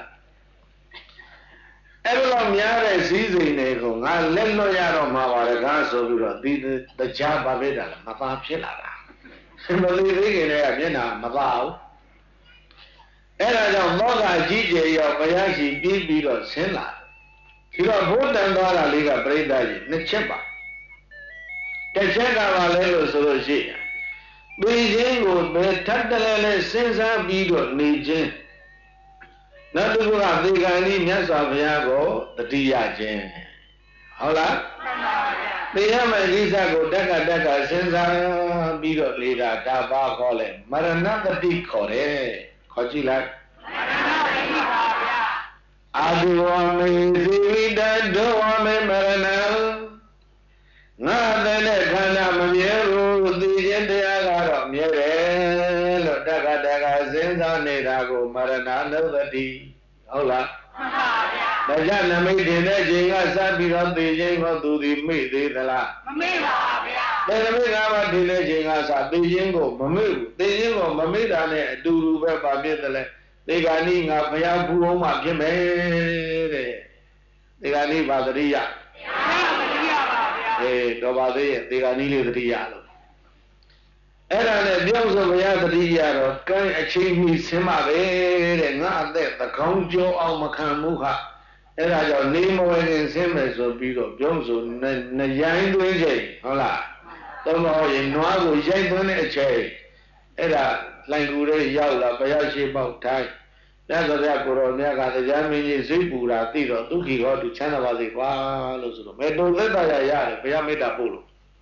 အဲ့လိုများတဲ့စည်းစိမ်တွေကိုငါလက်လွတ်ရတော့မှာပါလေကားဆိုပြီးတော့ဒီတရားပါဖြစ်တာလားမပါဖြစ်လာတာမလေးသေးခင်တည်းကမျက်နှာမပါဘူးအဲ့ဒါကြောင့်မောကကြီးကျယ်ရောဘုရားရှိပြီးပြီးတော့ဆင်းလာဒီတော့ဘုဒ္ဓံသွားတာလေးကပြိဿကြီးနှစ်ချက်ပါတစ်ချက်ကပါလဲလို့ဆိုလို့ရှိရင်သိခြင်းကိုဘယ်ထပ်တလဲလဲစဉ်းစားပြီးတော့နေခြင်းနောက်တစ်ခုကသေကံဤမြတ်စွာဘုရားကိုတတိယခြင်းဟုတ်လားမှန်ပါဗျာသေရမယ့်ကိစ္စကိုတက်ကတက်ကစဉ်းစားပြီးတော့နေတာဒါပါခေါ်လဲမရဏတတိခေါ်တယ်ခေါ်ကြည့်လိုက်မရဏတတိပါဗျာအာဒီဝမေသီဝိတဒေဝမေမရဏငါတဲ့ခန္ဓာမမြဲဘူးသိခြင်းတရားကတော့မြဲတယ်လို့တက္ကတကစဉ်းစားနေတာကိုမရဏနုသတိဟုတ်လားမှန်ပါဗျာဒါကြောင့်နမိတ်တင်တဲ့ချိန်ကစပြီးတော့သိခြင်းကိုသူဒီမိသေးသလားမမိပါဗျာဒါနမိတ်ကမှတင်တဲ့ချိန်ကစသိခြင်းကိုမမိဘူးသိခြင်းကိုမမိတာနဲ့အတူတူပဲပါဖြစ်တယ်လေဒီကနေ့ငါဘုရားဘူးအောင်မှဖြစ်မယ်တဲ့ဒီကနေ့ပါသတိရဘုရားသတိရပါအေးတော်ပါသေးရဲ့ဒီကနီးလေးသတိရလို့အဲ့ဒါနဲ့ပြောင်းဆိုဘုရားသတိရတော့ကံအချိန်မီဆင်းပါပဲတဲ့ငါအသက်သကောင်းကျော်အောင်မခံမှုဟာအဲ့ဒါကြောင့်နေမဝဲခင်ဆင်းမယ်ဆိုပြီးတော့ပြောင်းဆိုနရိုင်းသွင်းချိန်ဟုတ်လားတော့မဟုတ်ရင်နွားကိုရိုက်သွင်းတဲ့အချိန်အဲ့ဒါလိုင်ကူလေးရောက်လာဘုရားရှိပေါက်ထိုင်းမြတ်စွာဘုရားကိုရောမြတ်ကတရားမင်းကြီးစိတ်ပူတာသိတော့ဒုက္ခိဟောသူချမ်းသာပါစေကွာလို့ဆိုတော့မေတ္တာသက်သာရရတယ်ဘုရားမေတ္တာပို့လို့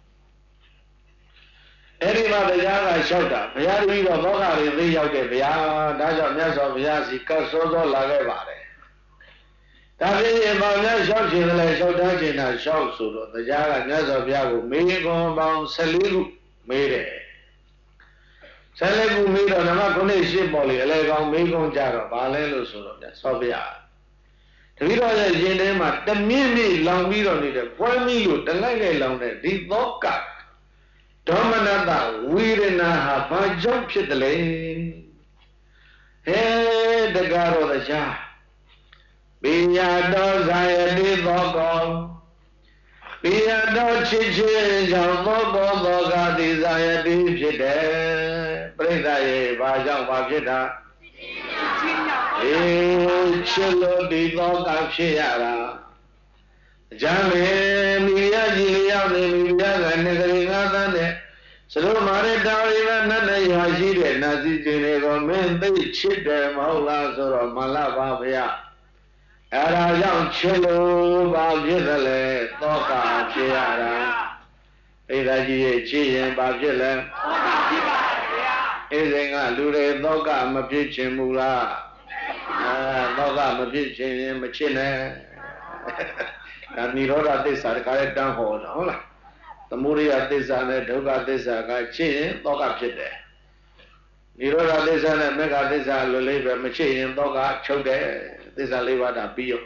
အဲ့ဒီမှာတရားကလျှောက်တာဘုရားတပည့်တော်ဘောဂတွေသိရောက်တယ်ဗျာဒါကြောင့်မြတ်စွာဘုရားစီကတ်စောစောလာခဲ့ပါတယ်ဒါဖြစ်ရင်ဘာများလျှောက်ခြင်းလဲလျှောက်တတ်ခြင်းတာလျှောက်ဆိုတော့တရားကမြတ်စွာဘုရားကိုမေးခွန်းပေါင်းဆယ်လေးခုမေးတယ်ဆယ်လေးခုမေးတော့နမခုနှစ်ရှင်းပေါ်လေအလေကောင်မေးခွန်းကြတော့ဘာလဲလို့ဆိုတော့မြတ်စွာဘုရားတပည့်တော်ရဲ့ရင်ထဲမှာတမြင့်မြင့်လောင်ပြီးတော့နေတဲ့ပွဲမီးလို့တလိုက်လိုက်လောင်တဲ့ဒီသောကဒေါမနတဝိရဏဟာဘာကြောင့်ဖြစ်တယ်လဲဟဲတကားတော့တရားပညာတော်ဇာယတိသောကောပညာတော်ချစ်ချင်းကြောင့်သောကောသောကတိဇာယတိဖြစ်တယ်ပြိဿရေဘာကြောင့်ဘာဖြစ်တာအေးချစ်လို့ဒီသောကဖြစ်ရတာအကြမ်းလေမိရကြီးလျောက်နေမိရကနေကလေးငါးသန်းနဲ့စလို့မာရတာရီကနတ်နဲ့ရာရှိတဲ့နာစီချင်းတွေကိုမင်းသိချစ်တယ်မဟုတ်လားဆိုတော့မလပါဗျာအဲ့ဒါကြောင့်ချစ်လို့ဘာဖြစ်သလဲသောကဖြစ်ရတာအိဒါကြီးရဲ့ချစ်ရင်ဘာဖြစ်လဲသောကဖြစ်ပါဗျာအိစိန်ကလူတွေသောကမဖြစ်ချင်ဘူးလားအဲသောကမဖြစ်ချင်ရင်မချစ်နဲ့ဒါနိရောဓသစ္စာတခါလဲတန်းဟောတာဟုတ်လားသမုဒိယသစ္စာနဲ့ဒုက္ခသစ္စာကချစ်ရင်သောကဖြစ်တယ်နိရောဓသစ္စာနဲ့မေဃသစ္စာလိုလေးပဲမချစ်ရင်သောကချုပ်တယ်သစ္စာလေးပါးတာပြီးရော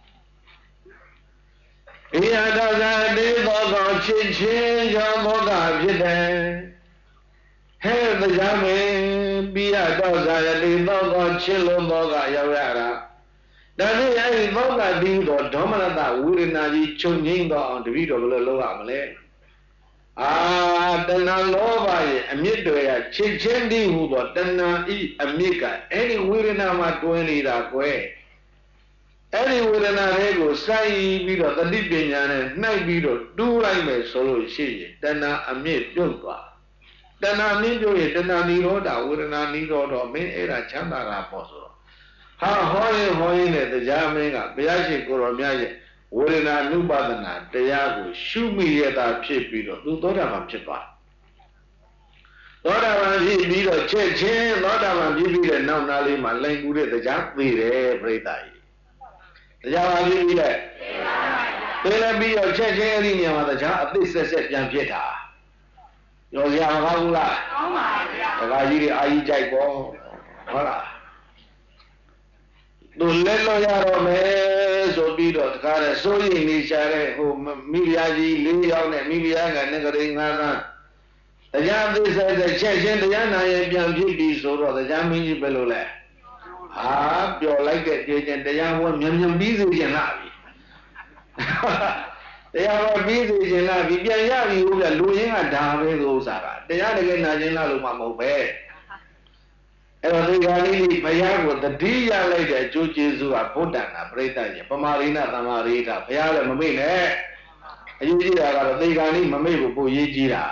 ဣယတဇာတိသောကောချစ်ချင်းကြောင့်သောကဖြစ်တယ်ဟဲ့တရားမင်းပိယတောဇာတိသောကောချစ်လို့သောကရောက်ရတာဒါနဲ့အဲ့ဒီသောကတည်းတော့ဒေါမနတဝိရဏကြီးချုပ်ငိမ့်တော့အောင်တပည့်တော်ဘယ်လိုလုပ်ရမလဲအာတဏှာလောဘရဲ့အမြင့်တွေကချစ်ချင်းတည်းဟူသောတဏှာဤအမြင့်ကအဲ့ဒီဝိရဏမှာတွင်းနေတာကွယ်အဲ့ဒီဝေဒနာတွေကိုစိုက်ပြီးတော့တတိပညာနဲ့နှိုက်ပြီးတော့တူးလိုက်မယ်ဆိုလို့ရှိရင်တဏှာအမြင့်ပြုတ်သွားတဏှာမြင့်ပြုတ်ရင်တဏှာနိရောဓဝေဒနာနိရောဓမင်းအဲ့ဒါချမ်းသာတာပေါ့ဆိုတော့ဟာဟောရင်ဟောရင်နဲ့တရားမင်းကဘုရားရှိခိုးတော်မြတ်ရဲ့ဝေဒနာနုပါဒနာတရားကိုရှုမိရတာဖြစ်ပြီးတော့သူသောတာပန်ဖြစ်သွားသောတာပန်ဖြစ်ပြီးတော့ချက်ချင်းသောတာပန်ဖြစ်ပြီးတဲ့နောက်နာလေးမှာလိုင်ကူတဲ့တရားသိတယ်ပြိဿကြီးတရားပါပြီလေသေလည်းပြီးတော့ချက်ချင်းအဲ့ဒီနေရာမှာတရားအသိဆက်ဆက်ပြန်ဖြစ်တာရောစရာမဟုတ်ဘူးလားကောင်းပါဗျာတခါကြီးတွေအာကြီးကြိုက်ပေါ့ဟုတ်လားသူလက်လို့ရတော့မယ်ဆိုပြီးတော့တခါတည်းစိုးရိမ်နေရှာတဲ့ဟိုမိဖုရားကြီးလေးယောက်နဲ့မိဖုရားကနဲ့ကလေးငါးသန်းတရားသိဆက်ဆက်ချက်ချင်းတရားနာရင်ပြန်ဖြစ်ပြီဆိုတော့တရားမင်းကြီးဘယ်လိုလဲဟာပျော်လိုက်တဲ့ပြည့်ချင်းတရားဟောမြန်မြန်ပြီးစေချင်လားပြီတရားဟောပြီးစေချင်လားပြီပြန်ရပြီဟုတ်ပြလူရင်းကဒါပဲဆိုဥစ္စာကတရားတကယ်နာခြင်းလားလို့မှမဟုတ်ပဲအဲ့တော့ဒီကနေ့ဘုရားကိုတတိယလိုက်တဲ့အကျိုးကျေးဇူးကဘုဒ္ဓနာပြိဋ္ဌာညပမာရိဏသမာရိဋ္ဌဘုရားလည်းမမေ့နဲ့အရေးကြီးတာကတော့ဒီကနေ့မမေ့ဘူးပိုရေးကြီးတာ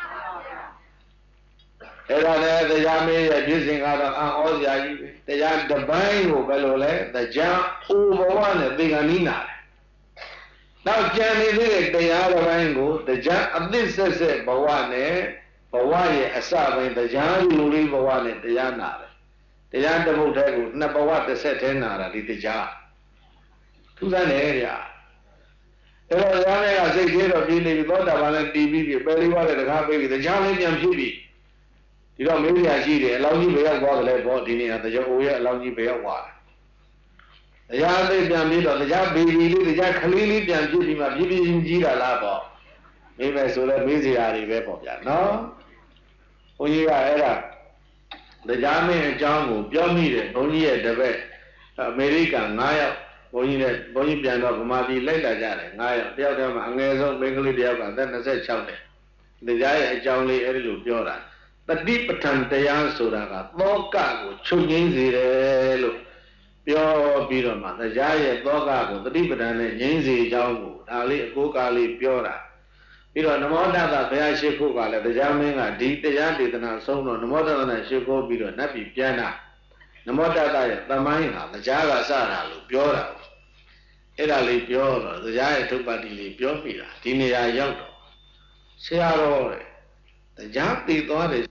အဲ့ဒါလည်းတရားမင်းရဲ့ပြည့်စင်ကတော့အံ့ဩစရာကြီးပဲတရားတပိုင်းကိုဘယ်လိုလဲတရားအိုဘဝနဲ့သေကနိနာတယ်နောက်ကြံနေသေးတဲ့တရားတပိုင်းကိုတရားအသစ်ဆက်ဆက်ဘဝနဲ့ဘဝရဲ့အစပိုင်းတရားလူလေးဘဝနဲ့တရားနာတယ်တရားတပုတ်တဲ့ကိုနှစ်ဘဝတစ်ဆက်တည်းနာတာဒီတရားထူးဆန်းတယ်ဗျာအဲ့တော့ရားမဲကစိတ်သေးတော့ပြင်းနေပြီသောတာပန်လည်းတည်ပြီးပြီပယ်လေးပါးလည်းတကားပေးပြီတရားလည်းပြန်ဖြစ်ပြီဒီတော့မေးရရှိတယ်အလောင်းကြီးဘယ်ရောက်သွားတယ်လဲဘောဒီနေ့ကတရားအိုရဲ့အလောင်းကြီးဘယ်ရောက်သွားလဲတရားလေးပြန်ပြီးတော့တရားဘီဘီလေးတရားခလေးလေးပြန်ပြည့်ပြီးမှပြည့်ပြည့်ကြီးတာလားပေါ့မေးမယ်ဆိုလဲမေးစရာတွေပဲပေါ့ဗျာနော်ဘုန်းကြီးကအဲ့ဒါတရားမင်းအကြောင်းကိုပြောမိတယ်ဘုန်းကြီးရဲ့တပည့်အမေရိကန်၅ယောက်ဘုန်းကြီးနဲ့ဘုန်းကြီးပြန်တော့ဗမာပြည်လိုက်လာကြတယ်ငါးယောက်တယောက်တည်းမှာအငယ်ဆုံးမိန်းကလေးတယောက်ကအသက်နှစ်ဆယ့်ခြောက်နှစ်တရားရဲ့အကြောင်းလေးအဲ့ဒီလိုပြောတာတတိပဋ္ဌာန်တရားဆိုတာကသောကကိုချုပ်ငြိမ်းစေတယ်လို့ပြောပြီးတော့မှတရားရဲ့သောကကိုတတိပဋ္ဌာန်နဲ့ငြိမ်းစေကြောင်းကိုဒါလေးအကိုးကားလေးပြောတာပြီးတော့နမောတတဘုရားရှိခိုးကလည်းတရားမင်းကဒီတရားဒေသနာဆုံးတော့နမောတတနဲ့ရှိခိုးပြီးတော့နတ်ပြည်ပြန်တာနမောတတရဲ့သမိုင်းဟာတရားကစတာလို့ပြောတာအဲ့ဒါလေးပြောတော့တရားရဲ့ထုပ္ပတ္တိလေးပြောမိတာဒီနေရာရောက်တော့ဆရာတော်တဲ့တရားသိသွားတယ်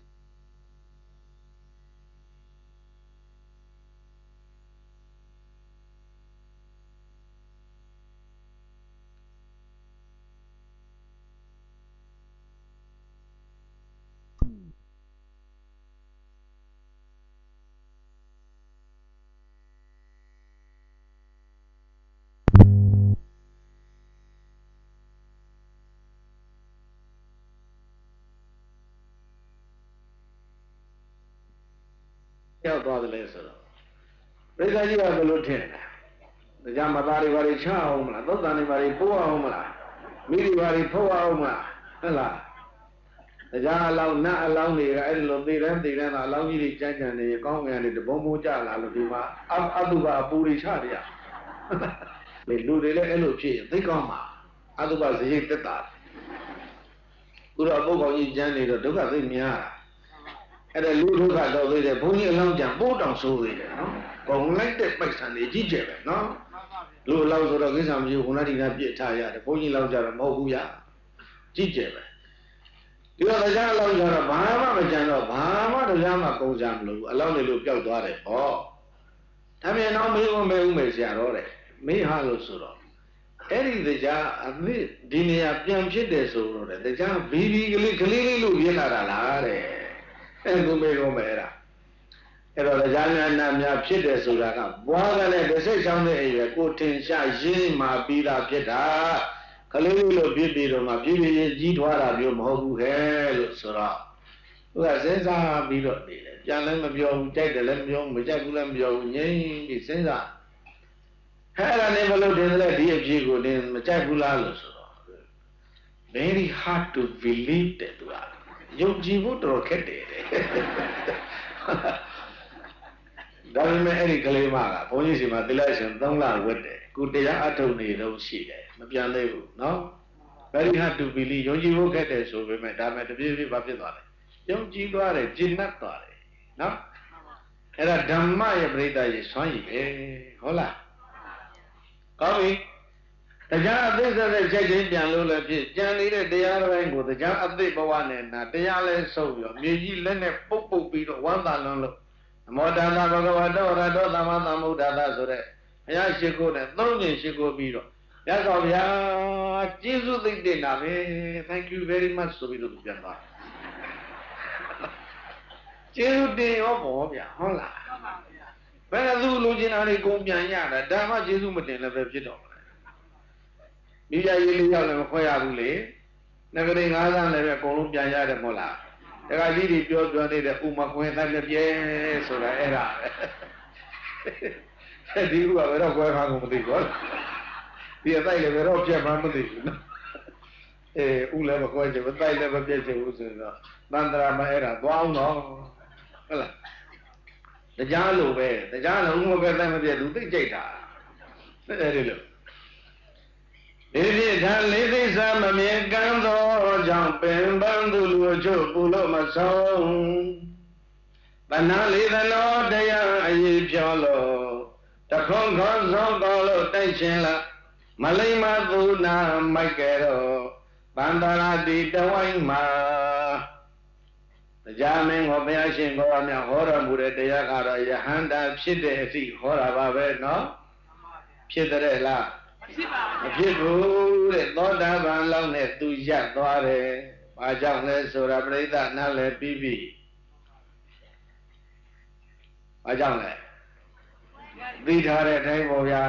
ရောက်သွားတယ်လေဆိုတော့ပြိဿကြီးကဘယ်လိုထင်လဲတရားမသားတွေဘာတွေချအောင်မလားသုတ်တန်တွေဘာတွေပိုးအောင်မလားမိတွေဘာတွေဖုတ်အောင်မလားဟုတ်လားတရားအလောင်းနတ်အလောင်းတွေကအဲ့ဒီလိုသေတန်းသေတန်းသာအလောင်းကြီးတွေကြမ်းကြမ်းနေကောင်းငယ်တွေတဘုံဘုံကြလာလို့ဒီမှာအအတုပအပူတွေချတယ်ရလေလူတွေလည်းအဲ့လိုဖြစ်ရင်သိကောင်းမှာအတုပဇရိတ်တက်တာသူတို့အပုတ်ကောင်ကြီးကျမ်းနေတော့ဒုက္ခသိများတာအဲ့ဒါလူဒုက္ခတော့သေးတယ်ဘုန်းကြီးအလောင်းကြံပိုးတောင်ဆိုးသေးတယ်နော်။ကုန်လိုက်တဲ့ပိုက်ဆံတွေကြီးကျယ်ပဲနော်။လူအလောင်းဆိုတော့ကိစ္စမရှိဘူးခုနကဒီနာပြစ်ထားရတယ်ဘုန်းကြီးလောင်းကြတော့မဟုတ်ဘူးဗျာ။ကြီးကျယ်ပဲ။ဒီတော့တရားအလောင်းကြတော့ဘာမှမကြံတော့ဘာမှတရားမှကုန်ကြမလို့အလောင်းတွေလို့ပျောက်သွားတယ်ဟော။ဒါပြန်တော့မေးဦးမေးဦးမေးဆရာတော်တဲ့မေးဟာလို့ဆိုတော့အဲ့ဒီတရားအသစ်ဒီနေရာပြန်ဖြစ်တယ်ဆိုတော့တဲ့တရားဘီဘီကလေးကလေးလေးလို့ပြလာတာလားတဲ့အဲ့လိုမေးတော့မယ်အဲ့ဒါအဲ့တော့တရားဉာဏ်များဖြစ်တယ်ဆိုတာကဘွားကလည်းတစ်စိတ်ဆောင်တဲ့အရွယ်ကိုထင်ရှားရင်းမှပြီးတာဖြစ်တာကလေးလေးလို့ပြည့်ပြီးတော့မှပြည့်ပြည့်ကြီးထွားတာမျိုးမဟုတ်ဘူးခဲလို့ဆိုတော့သူကစဉ်းစားပြီးတော့နေတယ်ပြန်လည်းမပြောဘူးကြိုက်တယ်လည်းမပြောဘူးမကြိုက်ဘူးလည်းမပြောဘူးငြိမ်းပြီးစဉ်းစားအဲ့ဒါနဲ့ဘလို့တင်တယ်ဒီအဖြစ်ကိုနင်းမကြိုက်ဘူးလားလို့ဆိုတော့ very hard to believe တဲ့သူကယုံကြည်ဖို့တော်ခက်တယ်တဲ့ဒါပေမဲ့အဲ့ဒီကလေးမကဘုန်းကြီးစီမှာတိလိုက်ရှင်သုံးလဝတ်တယ်ကိုတရားအထုတ်နေတော့ရှိတယ်မပြန်သေးဘူးနော် very hard to believe ယုံကြည်ဖို့ခက်တယ်ဆိုပေမဲ့ဒါမဲ့တပြေးပြေးဘာဖြစ်သွားလဲယုံကြည်သွားတယ်ကျင့်တတ်သွားတယ်နော်အဲ့ဒါဓမ္မရဲ့ပရိသတ်ရဲ့ဆွမ်းရည်ပဲဟုတ်လားကောင်းပြီတရားအသိစိတ်စိတ်ချက်ချင်းပြန်လို့လည်းဖြစ်ကြံနေတဲ့တရားတိုင်းကိုတရားအသိဘဝနဲ့နာတရားလဲဆုပ်ပြီးတော့မြေကြီးလက်နဲ့ပုတ်ပုတ်ပြီးတော့ဝမ်းသာလွန်းလို့နမောတတဘဂဝတောရတောသမ္မာသမ္ဗုဒ္ဓတာဆိုတဲ့ဘုရားရှိခိုးနဲ့သုံးချိန်ရှိခိုးပြီးတော့ရသော်ဗျာကျေးဇူးသိတဲ့နာပဲ thank you very much ဆိုပြီးတော့ပြန်သွားကျေးဇူးတင်ရောပေါ့ဗျာဟုတ်လားဘယ်သူလူချင်းအားတွေကုန်ပြန်ရတာဒါမှကျေးဇူးမတင်လည်းပဲဖြစ်တော့မိဖုရားရေးလေးရောက်လည်းမခွဲရဘူးလေငကလေးငါးဆန်းလည်းပဲအကုန်လုံးပြန်ရတယ်မဟုတ်လားတခါကြီးတွေပြောပြောနေတဲ့ဥမခွင်းသက်ပြဲဆိုတာအဲ့ဒါပဲဒီဥကဘယ်တော့ခွဲမှန်းကိုမသိဘူးဒီအတိုက်လည်းဘယ်တော့ပြတ်မှန်းမသိဘူးနော်အေးဥလည်းမခွဲချင်ဘူးတိုက်လည်းမပြတ်ချင်ဘူးဆိုတော့တန်တရာမအဲ့ဒါသွားအောင်တော့ဟုတ်လားတရားလိုပဲတရားလုံးဥမပဲသက်မပြတ်သူသိကြိတ်တာအဲ့ဒီလိုဒီဒီထာလေးသိစာမမြဲကမ်းသောကြောင့်ပင်ပန်းသူလူအချို့ပူလို့မဆုံးတဏှာလေးသနောတရားအရေးပြောလို့တခုံခေါ်စောကောလို့တိုက်ရှင်လာမလိမ္မာသူနာမိုက်ကြတော့ဗန္တရာတိတဝိုင်းမှာတရားမင်းကိုဘုရားရှင်ကိုအမြဟောတော်မူတဲ့တရားကတော့ယဟန္တာဖြစ်တဲ့အသည့်ဟောတာပါပဲနော်ဖြစ်တဲ့လားဖြစ်ပါဘူးမဖြစ်ဘူးတဲ့သောတာပန်လောက်နဲ့သူရပ်သွားတယ်။ဘာကြောင့်လဲဆိုတာပြိဿနားလည်ပြီးပြီ။ဘာကြောင့်လဲသိထားတဲ့အတိုင်းပေါ့ဗျာ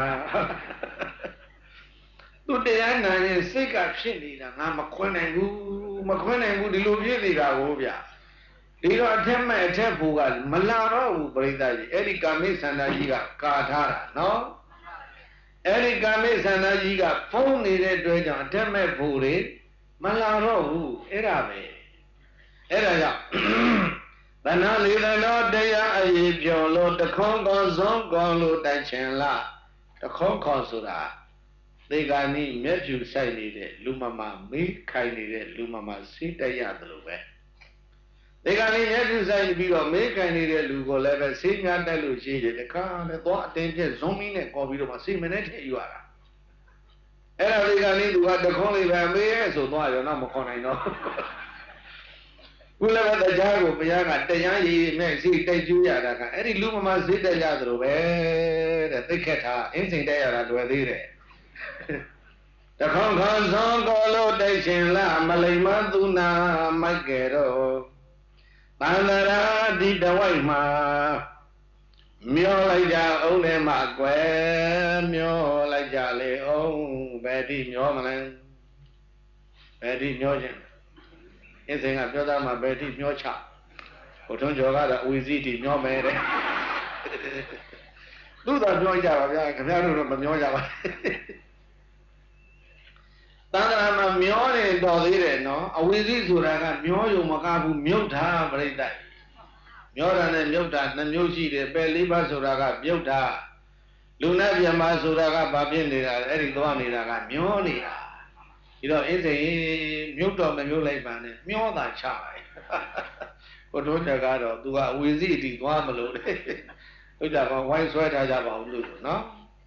။သူတရားနာရင်စိတ်ကဖြစ်နေတာငါမခွန်းနိုင်ဘူးမခွန်းနိုင်ဘူးဒီလိုဖြစ်နေတာကိုဗျာ။ဒီတော့အထက်မဲ့အထက်ဘူကမလာတော့ဘူးပြိဿကြီးအဲ့ဒီကာမိသန္တာကြီးကကာထားတာနော်။အဲ့ဒီကာမိဆန္ဒကြီးကဖုံးနေတဲ့အတွက်ကြောင့်အထက်မဲ့ဖို့တွေမလာတော့ဘူးအဲ့ဒါပဲအဲ့ဒါကြောင့်တဏှာလေးတဏှာတရားအရေးပြောလို့တခေါင်းကောစွန်ကောလို့တိုင်ချင်လားတခေါင်းခေါဆိုတာသေဂာနိမျက်ဖြူဆိုင်နေတဲ့လူမမမေးခိုင်နေတဲ့လူမမစိတ်တက်ရတယ်လို့ပဲသေဂာနိမျက်ဖြူဆိုင်ပြီးတော့မေးခိုင်နေတဲ့လူကိုလည်းပဲစိတ်များတက်လို့ရှိတယ်တခါနဲ့သွားအတင်းပြည့်ဇွန်မီနဲ့ကော်ပြီးတော့မှစိတ်မနဲ့ထည့်ယူရတာအဲ့ဒါသေဂာနိသူကတခေါင်းလေးပဲမေးရဲဆိုသွားရောတော့မခေါ်နိုင်တော့ခုလည်းပဲတရားကိုဘုရားကတရားရည်နဲ့စိတ်တိုက်ကျူးရတာကအဲ့ဒီလူမမစိတ်တက်ရသလိုပဲတဲ့သိခက်တာအင်းစိန်တက်ရတာတွေ့သေးတယ်တခေါင်ခေါင်စွန်ကောလို့တိုက်ရှင်လားမလိမ္မသူနာမိုက်ကြတော့တန်တရာဒီတဝိုက်မှာမျောလိုက်ကြအောင်လည်းမကွယ်မျောလိုက်ကြလေအောင်ဘယ်ဒီမျောမလဲဘယ်ဒီမျောခြင်းအင်းစိန်ကပြောသားမှာဘယ်ဒီမျောချဘုထုံးကျော်ကတော့အဝီစီတီမျောမယ်တဲ့သူ့တော့ပြောကြပါဗျာခင်ဗျားတို့တော့မမျောကြပါတန်တရာမှာမျောနေတော်သေးတယ်နော်အဝိဇ္ဇိဆိုတာကမျောယုံမကဘူးမြုပ်တာပြိတ္တိုင်မျောတာနဲ့မြုပ်တာနှစ်မျိုးရှိတယ်ပဲလေးပါးဆိုတာကမြုပ်တာလူနဲ့ပြမဆိုတာကဘာဖြစ်နေတာလဲအဲ့ဒီသွားနေတာကမျောနေတာဒီတော့အင်းစိန်မြုပ်တော့မမြုပ်လိုက်ပါနဲ့မျောတာချပါဘုဒ္ဓတကတော့ तू ကအဝိဇ္ဇိတီသွားမလို့လေတို့ကြတော့ဝိုင်းဆွဲထားကြပါဦးလို့နော်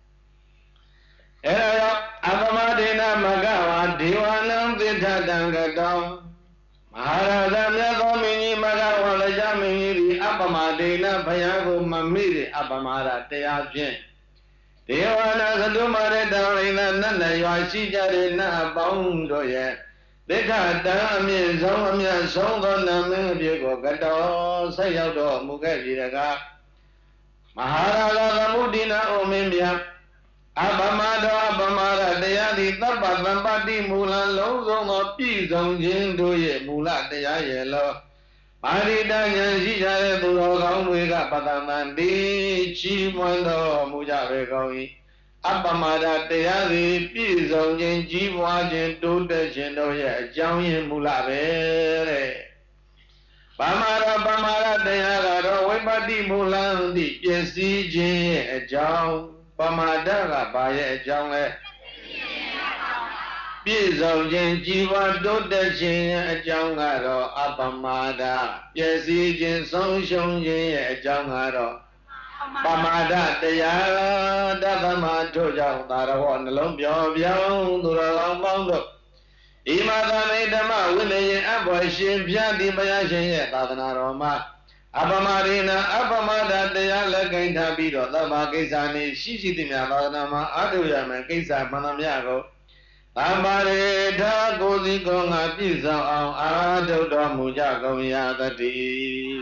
အဲ့ဒါကြောင့်အပမဒေနမကဝါဒေဝနံသစ္ထတံကတောမဟာရာဇမြတ်သောမင်းကြီးမကဝါလကြမင်းကြီးဒီအပမဒေနဘုရားကိုမမိတဲ့အပမရာတရားဖြင့်ဒေဝနာသတုမာရတံရိဏနတ်နရွာရှိကြတဲ့နတ်အပေါင်းတို့ရဲ့သစ္ထတံအမြင့်ဆုံးအမြတ်ဆုံးသောနာမည်အဖြစ်ကိုကတောဆက်ရောက်တော်မူခဲ့ပြီတကားမဟာရာဇသမုဒိနာအိုမင်းမြတ်အပမတောအပမရတရားသည်သဗ္ဗသံပတိမူလလုံးစုံသောပြည့်စုံခြင်းတို့ရဲ့မူလတရားရဲ့လောပါရိတဉာဏ်ရှိကြတဲ့သူတော်ကောင်းတွေကပတ္တမန္တိချီးမွမ်းတော်မူကြပေကုန်၏အပမရတရားသည်ပြည့်စုံခြင်းကြီးပွားခြင်းတိုးတက်ခြင်းတို့ရဲ့အကြောင်းရင်းမူလပဲတဲ့ပမရပမရတရားကတော့ဝိပတ္တိမူလံသည့်ပစ္စည်းခြင်းရဲ့အကြောင်းပမာဒကဘာရဲ့အကြောင်းလဲပြည့်စုံခြင်းជីវတိုးတက်ခြင်းရဲ့အကြောင်းကတော့အပမာဒပျက်စီးခြင်းဆုံးရှုံးခြင်းရဲ့အကြောင်းကတော့ပမာဒတရားတသမထို့ကြောင့်သာရဝနှလုံးပြောင်းပြောင်းသူတော်ကောင်းပေါင်းတို့ဣမသမေဓမ္မဝိနည်းအဘောရှင်ပြတိဘုရားရှင်ရဲ့သာသနာတော်မှာအပမရိဏအပမဒတရားလက်ကိုင်ထားပြီးတော့သဗ္ဗကိစ္စနေရှိရှိသမျှသာသနာမှာအထုရမယ်ကိစ္စမှန်သမျှကိုသဗ္ဗရေထာကိုယ်စီကောငါပြည့်စုံအောင်အာထုတော်မူကြကုန်ရာတည်း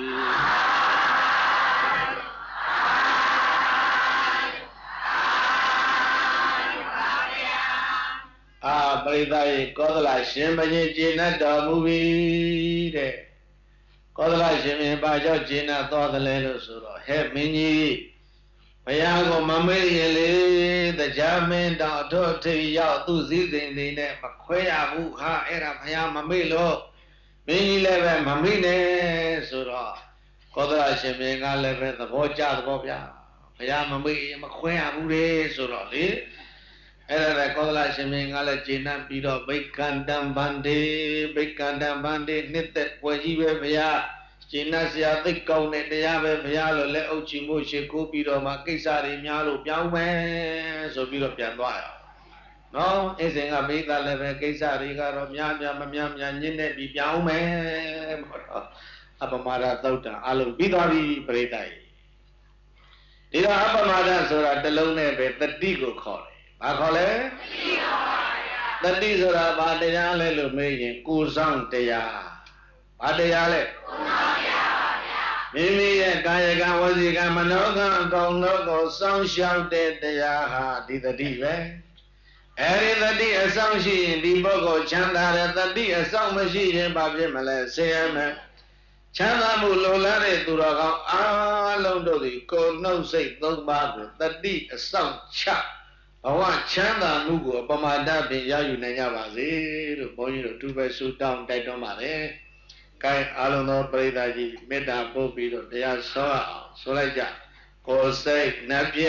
အာပရိသတ်ရေကောသလရှင်ဘုရင်ကျေနပ်တော်မူပြီတဲ့ကောသလရှင်မြင်ပါကြောင့်ကျေနပ်တော်တယ်လဲလို့ဆိုတော့ဟဲ့မင်းကြီးဘုရားကိုမမေ့ရင်လေတရားမင်းတောင်အထွတ်ထိပ်ရောက်သူစည်းစိမ်နေနဲ့မခွဲရဘူးဟာအဲ့ဒါဘုရားမမေ့လို့မင်းကြီးလည်းပဲမမေ့နဲ့ဆိုတော့ကောသလရှင်မြင်ကလည်းပဲသဘောကျသဘောဗျာဘုရားမမေ့ရင်မခွဲရဘူးလေဆိုတော့လေအဲ့ဒါလည်းကောသလရှင်မြင်ကလည်းကျေနပ်ပြီးတော့ဘိက္ခန္တံဗန္တိဘိက္ခန္တံဗန္တိနှစ်သက်ပွဲကြီးပဲဘုရားကျေနပ်စရာသိကောင်းတဲ့တရားပဲဘုရားလို့လက်အုပ်ချီမှုရှိခိုးပြီးတော့မှကိစ္စတွေများလို့ပြောင်းမယ်ဆိုပြီးတော့ပြန်သွားရအောင်နော်အစဉ်ကမိသားလည်းပဲကိစ္စတွေကတော့များများမများများညင်းနေပြီးပြောင်းမယ်ပေါ့တော့အပမဒသုတ်တံအလုံးပြီးသွားပြီပြိတ္တိုင်ဒီတော့အပမဒဆိုတာတလုံးနဲ့ပဲတတိကိုခေါ်တယ်ဘာခေါ်လဲတတိဆိုတာဘာတရားလဲလို့မေးရင်ကိုယ်ဆောင်တရားဘာတရားလဲကိုယ်ဆောင်တရားပါဗျာမိမိရဲ့ကာယကံဝစီကံမနောကံအကုန်လုံးကိုစောင့်ရှောက်တဲ့တရားဟာဒီတတိပဲအဲဒီတတိအဆောင်ရှိရင်ဒီပုဂ္ဂိုလ်ချမ်းသာတယ်တတိအဆောင်မရှိရင်ဘာဖြစ်မလဲဆင်းရဲမယ်ချမ်းသာမှုလိုလားတဲ့သူတော်ကောင်းအားလုံးတို့သည်ကိုယ်နှုတ်စိတ်သုံးပါးကိုတတိအဆောင်ချဘဝချမ်းသာမှုကိုပမာဒပင်ရယူနိုင်ကြပါစေလို့ဘုန်းကြီးတို့အထူးပဲဆုတောင်းတိုက်တွန်းပါတယ်။ကဲအားလုံးသောပရိသတ်ကြီးမေတ္တာပို့ပြီးတော့တရားဆောအောင်ဆိုလိုက်ကြ။ကိုယ်စိတ်နှပြ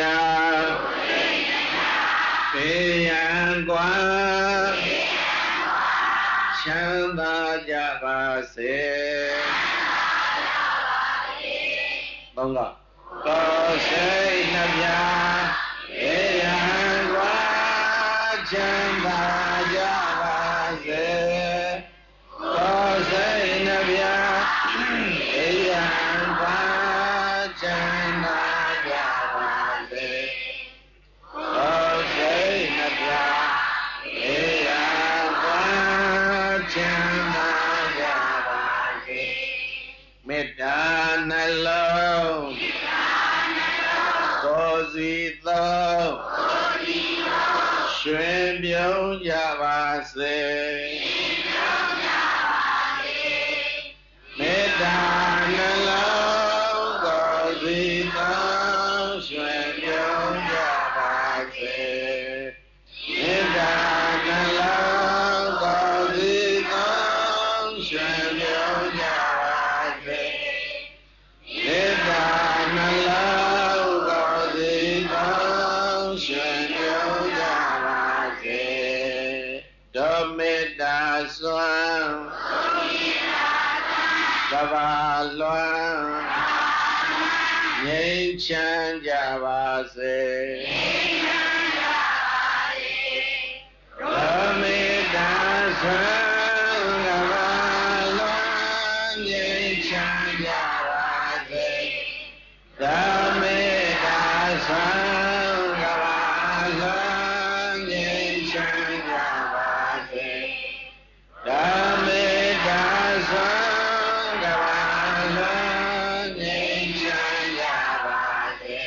ပေရန်ကွာချမ်းသာကြပါစေ။ဘောင်းကကိုယ်စိတ်နှပြပေရန်ကွာချမ်းသာကြပါစေကိုယ်စိတ်နှပြပေရန်ကွာချမ်းသာကြပါစေကိုယ်စိတ်နှပြပေရန်ကွာချမ်းသာကြပါစေမေတ္တာနှလုံးကိုယ်စီသောရွှင်ပြုံးကြပါစေမေတ္တာနှလုံးကိုယ်စီသောရွှင်ပြုံးကြပါစေမေတ္တာနှလုံးကိုယ်စီသောရွှင်ပြုံးကြပါစေမေတ္တာနှလုံးကိုယ်စီသောရွှင်ပြုံးကြပါစေဓမ္မေတ္တာစွမ်းကဘာလွမ်းငြိမ်းချမ်းကြပါစေဓမ္မေတ္တာစွမ်းကဘာလွမ်းငြိမ်းချမ်းကြပါစေဓမ္မေတ္တာစွမ်းကဘာလွမ်းငြိမ်းချမ်းကြပါစေဓမ္မေတ္တာစွမ်းကဘာလွမ်းငြိမ်းချမ်းကြပါစေ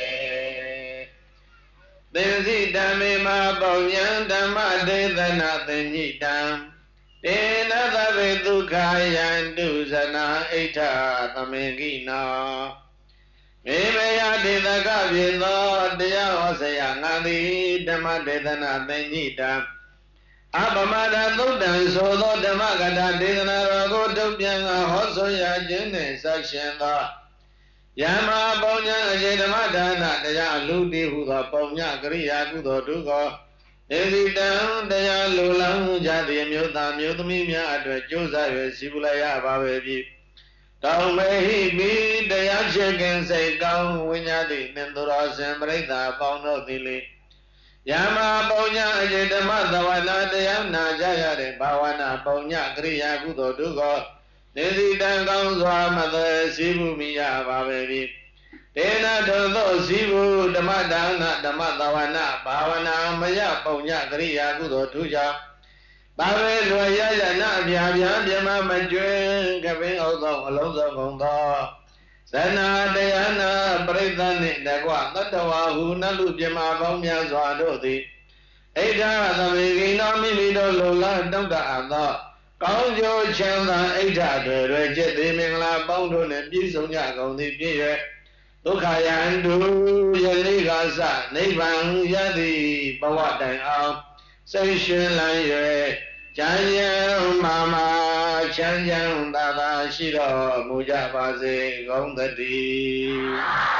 သင်္စိဓမ္မေမပေါဉံဓမ္မဒေသနာသင်္ညိတံတေနသဗ္ဗေဒုက္ခယန္တုဇနာဣဋ္ဌသမင်္ဂိနာမေမယဒေသကပြေသောတရားဟောဆရာငါသည်ဓမ္မဒေသနာသင်္ညိတံအပမဒသုတ်တံဆိုသောဓမ္မကထာဒေသနာတော်ကိုထုတ်ပြန်ကဟောဆိုရခြင်းနှင့်ဆက်ရှင်သောယမပုံညာအကျေဓမ္မဒါနတရားလူတည်ဟုသောပုံညာကရိယာကုသိုလ်ဒုက္ခဒေသီတံတရားလူလောင်းကြသည့်မြို့သားမြို့သမီးများအတွက်ကြိုးစား၍စီပူလိုက်ရပါပဲပြီတောင်းမေဟိမိတရားချစ်ခင်စိတ်ကောင်းဝိညာတိသင်္သူတော်စင်ပရိသတ်ပေါင်းတို့သည်လေယမပုံညာအကျေဓမ္မသဝနာတရားနာကြရတဲ့ဘာဝနာပုံညာကရိယာကုသိုလ်ဒုက္ခဒေသီတံကောင်းစွာမသက်စီးမှုမိရပါပဲပြီဒေနထိုသောစီးမှုဓမ္မဒါနဓမ္မသဝနာဘာဝနာမယပုံညာကရိယာကုသိုလ်ထူးကြောင့်ဘာပဲလွယ်ရရနာအပြာပြာပြမမကျွင်းကပင်အောင်သောအလုံးစုံကုန်သောဇနာတရားနာပရိသတ်နှင့်တကွသတ္တဝါဟုနလူပြမပေါင်းများစွာတို့သည်ဣဒ္ဓသမေကိနောမိမိတို့လုံလတောင့်တအပ်သောကောင်းကျိုးချမ်းသာဣဒ္ဓတွေတွေจิตသည်မင်္ဂလာပေါင်းတို့နှင့်ပြည့်စုံကြကုန်သည်ဖြစ်၍ဒုက္ခယန္တုယနေ့ကစနိဗ္ဗာန်ရသည်ဘဝတိုင်အောင်စိတ်ရှင်လန်း၍ချမ်းရမာမာချမ်းချမ်းသာသာရှိတော်မူကြပါစေကုန်သတည်း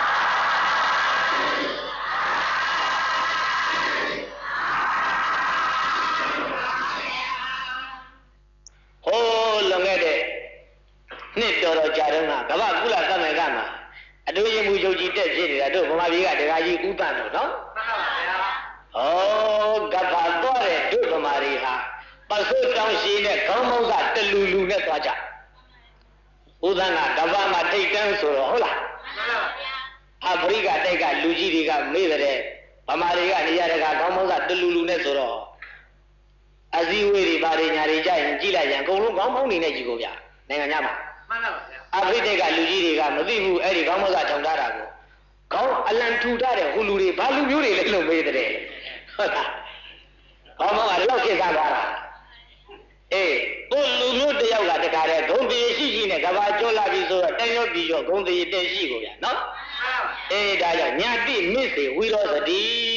ဟိုးလွန်ခဲ့တဲ့နှစ်တော်တော်ကြာတော့ကကမ္ဘာကုလသမဂ္ဂမှာအတူရင်မူချုပ်ကြီးတက်ဖြစ်နေတာတို့ဗမာပြည်ကဒကာကြီးဥပ္ပန်တို့နော်မှန်ပါဗျာဩကဘာတော့တဲ့တို့ဗမာတွေဟာပစိုးတောင်းရှိတဲ့ခေါင်းမောင်းကတလူလူနဲ့သွားကြဥဒ္ဒနာကဘာမှာထိတ်တန်းဆိုတော့ဟုတ်လားမှန်ပါဗျာအာဖရိကတိုက်ကလူကြီးတွေကမေ့တဲ့ဗမာတွေကနေရတဲ့ကခေါင်းမောင်းကတလူလူနဲ့ဆိုတော့အစည်းအဝေးတွေဘာတွေညာတွေကြရင်ကြည့်လိုက်ရင်အကုန်လုံးခေါင်းမောင်းနေနဲ့ကြည့်ကိုဗျာနိုင်ငံခြားမှာမှန်ပါဗျာအာဖရိကလူကြီးတွေကမသိဘူးအဲ့ဒီခေါင်းမောင်းကထောင်ထားတာကိုခေါင်းအလံထူထားတဲ့ဟိုလူတွေဘာလူမျိုးတွေလဲလို့မေးတဲ့ဟုတ်လားခေါင်းမောင်းကလောက်ဖြစ်သွားတာအေးကိုလူမျိုးတယောက်ကတခါတည်းဂုံတည်ရှိရှိနဲ့ကဘာကျော်လာပြီဆိုတော့တန်ရုပ်ပြီးတော့ဂုံတည်တက်ရှိကိုဗျာနော်အေးဒါကြောင့်ညာတိမစ္စေဝိရောသတိ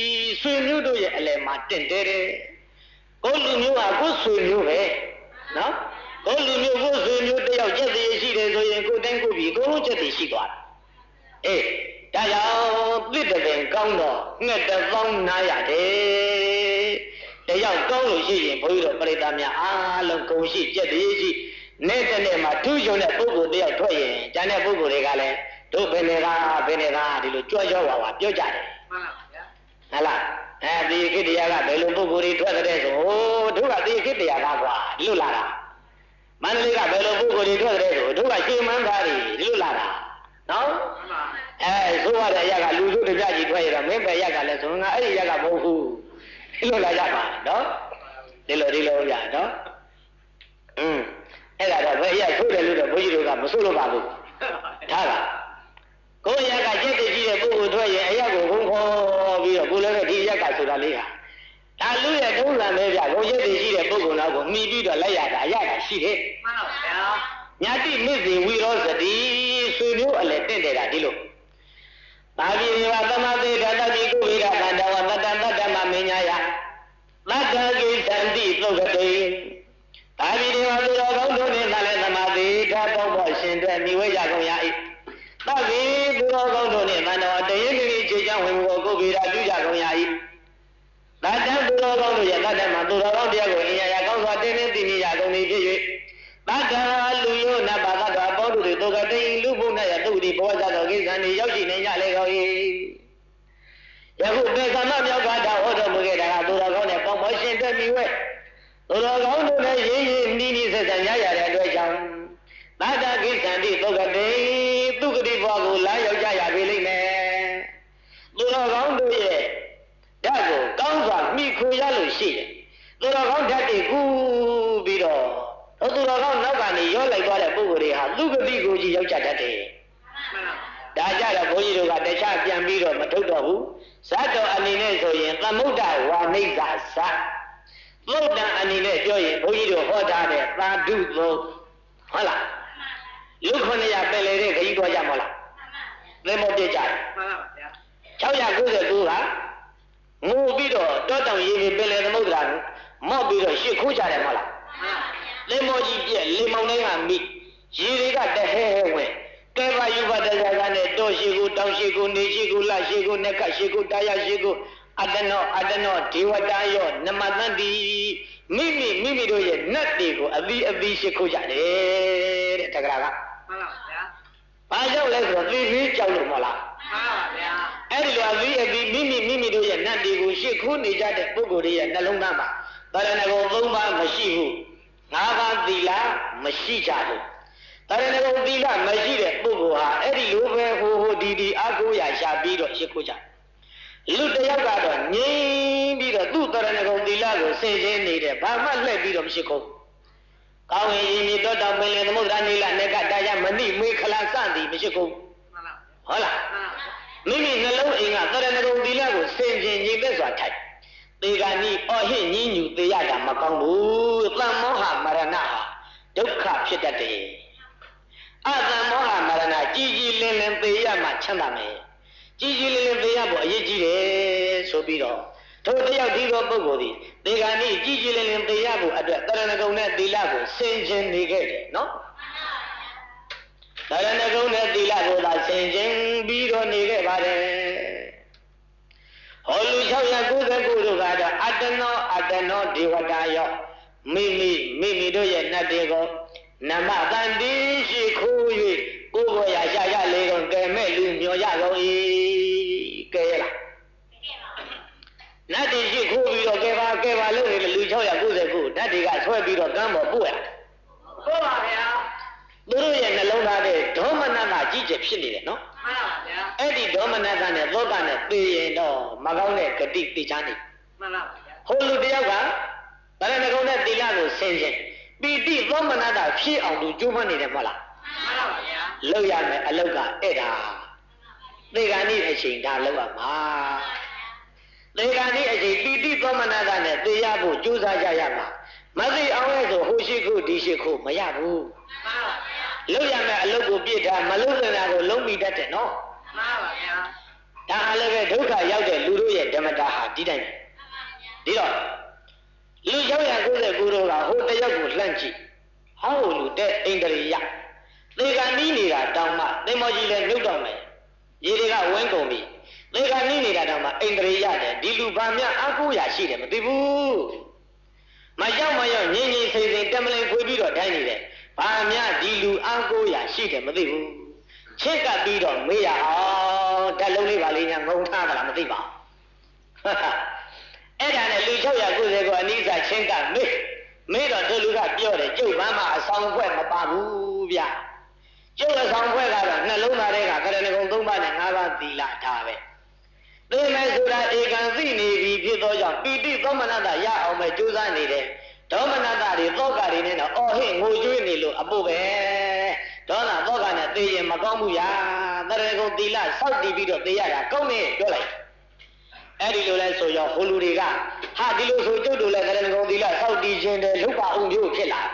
ဆွေမျိုးတို့ရဲ့အလယ်မှာတင့်တယ်တဲ့ကိုလူမျိုးဟာကိုဆွေမျိုးပဲနော်ကိုလူမျိုးကိုဆွေမျိုးတယောက်ချက်တည်းရှိတယ်ဆိုရင်ကိုတိုင်းကိုပြီးကိုလုံးချက်တည်းရှိသွားတာအေးဒါကြောင့်ပြစ်တဲ့ကောင်းတော့ငှက်တစ်ပေါင်းနားရတယ်တယောက်ကောင်းလို့ရှိရင်ဘုန်းကြီးတို့ပရိသတ်များအားလုံးကုန်ရှိချက်တည်းရှိနေ့တစ်နေ့မှာထူးချွန်တဲ့ပုဂ္ဂိုလ်တယောက်ထွက်ရင်ကျန်တဲ့ပုဂ္ဂိုလ်တွေကလည်းတို့ဘယ်နေလားဘယ်နေလားဒီလိုကြွကြောဝါဝါပြောကြတယ်မှန်ပါဗျာဟလားအဲဒီခေတ္တရာကဘယ်လိုပုဂ္ဂိုလ်တွေထွက်တဲ့ဆိုဟိုတို့ကဒီခေတ္တရာကကွာဒီလိုလာတာမန္တလေးကဘယ်လိုပုဂ္ဂိုလ်တွေထွက်တဲ့ဆိုတို့ကရှင်မန်းသားတွေဒီလိုလာတာနော်အဲဆိုရတဲ့အရာကလူစုတပြကြီးထွက်ရတော့မင်းပဲရက်ကလည်းဆိုငါအဲ့ဒီရက်ကမဟုတ်ဘူးဒီလိုလာကြပါနော်ဒီလိုဒီလိုရနော်อืมအဲ့ဒါတော့ဘယ်ရဆိုတယ်လို့တော့ဘုန်းကြီးတို့ကမဆိုလို့ပါဘူးထားပါကိုယ်ရက်ကจิตသိကြီးတဲ့ပုဂ္ဂိုလ်ထွက်ရင်အရက်ကိုခုံခေါ်ပြီးတော့ကိုယ်လည်းဒီရက်ကဆိုတာလေးဟာဒါလူရဲ့ထုံးစံပဲဗျကိုယ်จิตသိကြီးတဲ့ပုဂ္ဂိုလ်တော့ကိုမှီပြီးတော့လိုက်ရတာအရတာရှိတယ်မှန်ပါဗျာညာတိမိစေဝီရောစတိဆွေမျိုးအလည်းတင့်တယ်တာဒီလိုသာဝိဝသမသေဓာတတိကုဝိရခန္ဓဝတတ္တတတ္တမမညာယသတ္တကိသန္တိသုခတိသာဝိဝသူတော်ကောင်းတို့နှင့်သာလည်းသမာသေဓာပေါင်းဖို့ရှင်အတွက်မိဝဲရကုန်ရ၏သဗ္ဗေသူတော်ကောင်းတို့နှင့်မန္တဝတရေတိခြေချောင်းဝင်ကိုကုဝိရပြုကြကုန်ရ၏တတ္တသူတော်ကောင်းတို့ရဲ့တတ္တမှာသူတော်ကောင်းတရားကိုအင်ရရကောင်းစွာတင်းတင်းသိမြင်ရကုန်၏ဖြစ်၍တတ္တလူယောနဘာသတ္တပေါတုတွေတောကတိလူဘုနဲ့ရတုတိဘဝကြသောကိစ္စံတွေရောက်ရှိနေကြလေကော၏ယခုပေသမမြောက်ကတာဟောတော်မူခဲ့တာကသူတော်ကောင်းနဲ့ပေါင်းမရှင်တက်ပြီးဝဲသူတော်ကောင်းတို့နဲ့ရင်းရင်းနှီးနှီးဆက်ဆံရရတဲ့အတွက်ကြောင့်တတ္တကိစ္စံတိတောကတိသူကတိဘဝကိုလာရောက်ကြရပြီလိမ့်မယ်သူတော်ကောင်းတို့ရဲ့ဓာတ်ကိုကောင်းစွာမိခွေရလို့ရှိတယ်သူတော်ကောင်းဓာတ်တွေကူပြီးတော့သူတော်ကောင်းနောက်ကနေရောလိုက်သွားတဲ့ပုဂ္ဂိုလ်တွေဟာသူကတိကိုကြီးရောက်ကြတတ်တယ်ဒါကြတော့ဘုန်းကြီးတို့ကတခြားပြန်ပြီးတော့မထုတ်တော့ဘူးဇတ်တော်အနေနဲ့ဆိုရင်သမုဒ္ဒဝါမိစ္ဆာဇတ်သုတ်တံအနေနဲ့ပြောရင်ဘုန်းကြီးတို့ဟောထားတဲ့သာဓုသုံးဟုတ်လားလူခုနှစ်ရာပယ်လေတဲ့ခကြီးတော်ကြမလားသင်္ဘောပြကြတယ်မှန်ပါဗျာ၆၉၉ကငိုပြီးတော့တောတောင်ရေပယ်လေသမုဒ္ဒရာမော့ပြီးတော့ရှစ်ခိုးကြတယ်မဟုတ်လားသင်္ဘောကြီးပြက်လေမောင်တိုင်းကမိရေတွေကတဟဲဟဲဝင်ကဲပါယူပါတဇာကနဲ့တောရှိကိုတောင်ရှိကိုနေရှိကိုလရှိကိုနက္ခရှိကိုတာယရှိကိုအတနောအတနောဒေဝတာယောနမတန္တိမိမိမိမိတို့ရဲ့နတ်တွေကိုအသီးအသီးရှိခိုးကြတယ်တဲ့တက္ကရာကမှန်ပါဗျာဘာကြောင့်လဲဆိုတော့သီပြီးကြောက်လို့မဟုတ်လားမှန်ပါဗျာအဲ့ဒီလိုအသီးအသီးမိမိမိမိတို့ရဲ့နတ်တွေကိုရှိခိုးနေကြတဲ့ပုဂ္ဂိုလ်တွေရဲ့နှလုံးသားမှာတရဏဂုံသုံးပါးမရှိဘူးငါးပါးသီလမရှိကြဘူးတရဏဂုံသီလမရှိတဲ့ပုဂ္ဂိုလ်ဟာအဲ့ဒီလိုပဲဟိုဟိုဒီဒီအကူရရှာပြီးတော့ရှိခိုးကြလူတယောက်ကတော့ငြိမ်းပြီးတော့သူ့တရဏဂုံသီလကိုဆင်ခြင်နေတယ်ဘာမှလှည့်ပြီးတော့မရှိခိုးကောင်းရင်ရင်တော့တောင်ပင်လေသမုဒ္ဒရာနီလနေကတရားမနိမေခလာစသည်မရှိခိုးဟုတ်လားမိမိနှလုံးအိမ်ကတရဏဂုံသီလကိုဆင်ခြင်ညီသက်စွာထိုက်သေဂာနိအောဟိညင်းညူသေရတာမကောင်းဘူးသံမောဟမရဏဟာဒုက္ခဖြစ်တတ်တယ်အသံမောဟမရဏကြီးကြီးလင်းလင်းသေရမှချမ်းသာမယ်ကြီးကြီးလင်းလင်းသေရဖို့အရေးကြီးတယ်ဆိုပြီးတော့ထိုတယောက်ဒီလိုပုဂ္ဂိုလ်ဒီသေဂာနိကြီးကြီးလင်းလင်းသေရဖို့အတွက်တရဏဂုံနဲ့သီလကိုဆင်ခြင်နေခဲ့တယ်နော်တရဏဂုံနဲ့သီလကိုသာဆင်ခြင်ပြီးတော့နေခဲ့ပါတယ်ဟောလူ၆၉၉တို့ကတော့အတ္တနောအတ္တနောဒေဝတာယောမိမိမိမိတို့ရဲ့နတ်တွေကိုနမတန်တိရှိခိုး၍ကိုယ်ကိုရရှာရလေကုန်ကဲမဲ့လူမျောရကုန်၏ကဲရလားနတ်တိရှိခိုးပြီးတော့ကဲပါကဲပါလို့နေလူ၆၉၉နတ်တွေကဆွဲပြီးတော့ကမ်းပေါ်ပို့ရပို့ပါဗျာသူတို့ရဲ့နှလုံးသားထဲဒေါမနကကြီးကျယ်ဖြစ်နေတယ်နော်မှန်ပါဗျာအဲ့ဒီဒေါမနကနဲ့သောကနဲ့သိရင်တော့မကောင်းတဲ့ဂတိသိချမ်းနေမှန်ပါဗျာဟိုလူတယောက်ကဗရဏဂုံနဲ့သီလကိုဆင်ခြင်ပီတိသောမနတာဖြစ်အောင်သူကြိုးပမ်းနေတယ်မဟုတ်လားမှန်ပါဗျာလောက်ရမယ်အလောက်ကအဲ့ဒါသေဂာနိအချိန်ဒါလောက်ရမှာသေဂာနိအချိန်ပီတိသောမနတာနဲ့သိရဖို့ကြိုးစားကြရမှာမသိအောင်လဲဆိုဟိုရှိခုဒီရှိခုမရဘူးမှန်ပါဗျာလောက်ရမယ်အလောက်ကိုပြစ်ထားမလို့စင်တာကိုလုံးမိတတ်တယ်နော်မှန်ပါဗျာဒါအားလည်းပဲဒုက္ခရောက်တဲ့လူတို့ရဲ့ဓမ္မတာဟာဒီတိုင်းဒီတော့လူ၆၉၉တို့ကဟိုတယောက်ကိုလှမ်းကြည့်ဟောလူတဲ့အိန္ဒြေယသေကနီးနေတာတောင်မှသင်္ဘောကြီးလည်းနှုတ်တော့မယ်ရေတွေကဝင်းကုန်ပြီသေကနီးနေတာတောင်မှအိန္ဒြေယတဲ့ဒီလူဘာများအကူရရှိတယ်မသိဘူးမရောက်မရောက်ငြင်းငြင်းစိမ့်စိမ့်တက်မလိန်ဖွေးပြီးတော့တိုင်းနေတယ်ဘာများဒီလူအကူရရှိတယ်မသိဘူးချစ်ကပ်ပြီးတော့မေးရအောင်ဓာတ်လုံးလေးပါလေးညာငုံထားတာမသိပါအဲ့ဒါနဲ့လူ၆၉၀ကိုအနိစ္စချင်းကမေးမေးတော့သူလူကပြောတယ်ကျုပ်ဘာမှအဆောင်ဖွဲ့မပါဘူးဗျကျုပ်အဆောင်ဖွဲ့ကတော့နှလုံးသားတွေကကရဏဂုံ၃ပါးနဲ့၅ပါးသီလထားပဲသိမယ်ဆိုတာဧကံသိနေပြီဖြစ်သောကြောင့်ပိဋိသောမနတရအောင်ပဲကြိုးစားနေတယ်ဒေါမနတတွေသောကတွေနဲ့တော့အော်ဟိငိုကြွေးနေလို့အဖို့ပဲဒေါသသောကနဲ့သိရင်မကောင်းဘူးညာတရဏဂုံသီလစောက်တည်ပြီးတော့သိရတာကောင်းနေပြောလိုက်အဲ့ဒီလိုလဲဆိုရောဟိုလူတွေကဟာဒီလိုဆိုကျုပ်တို့လည်းကရဏဂုံသီလစောက်တည်ခြင်းတဲ့လုပ္ပအောင်မျိုးဖြစ်လာ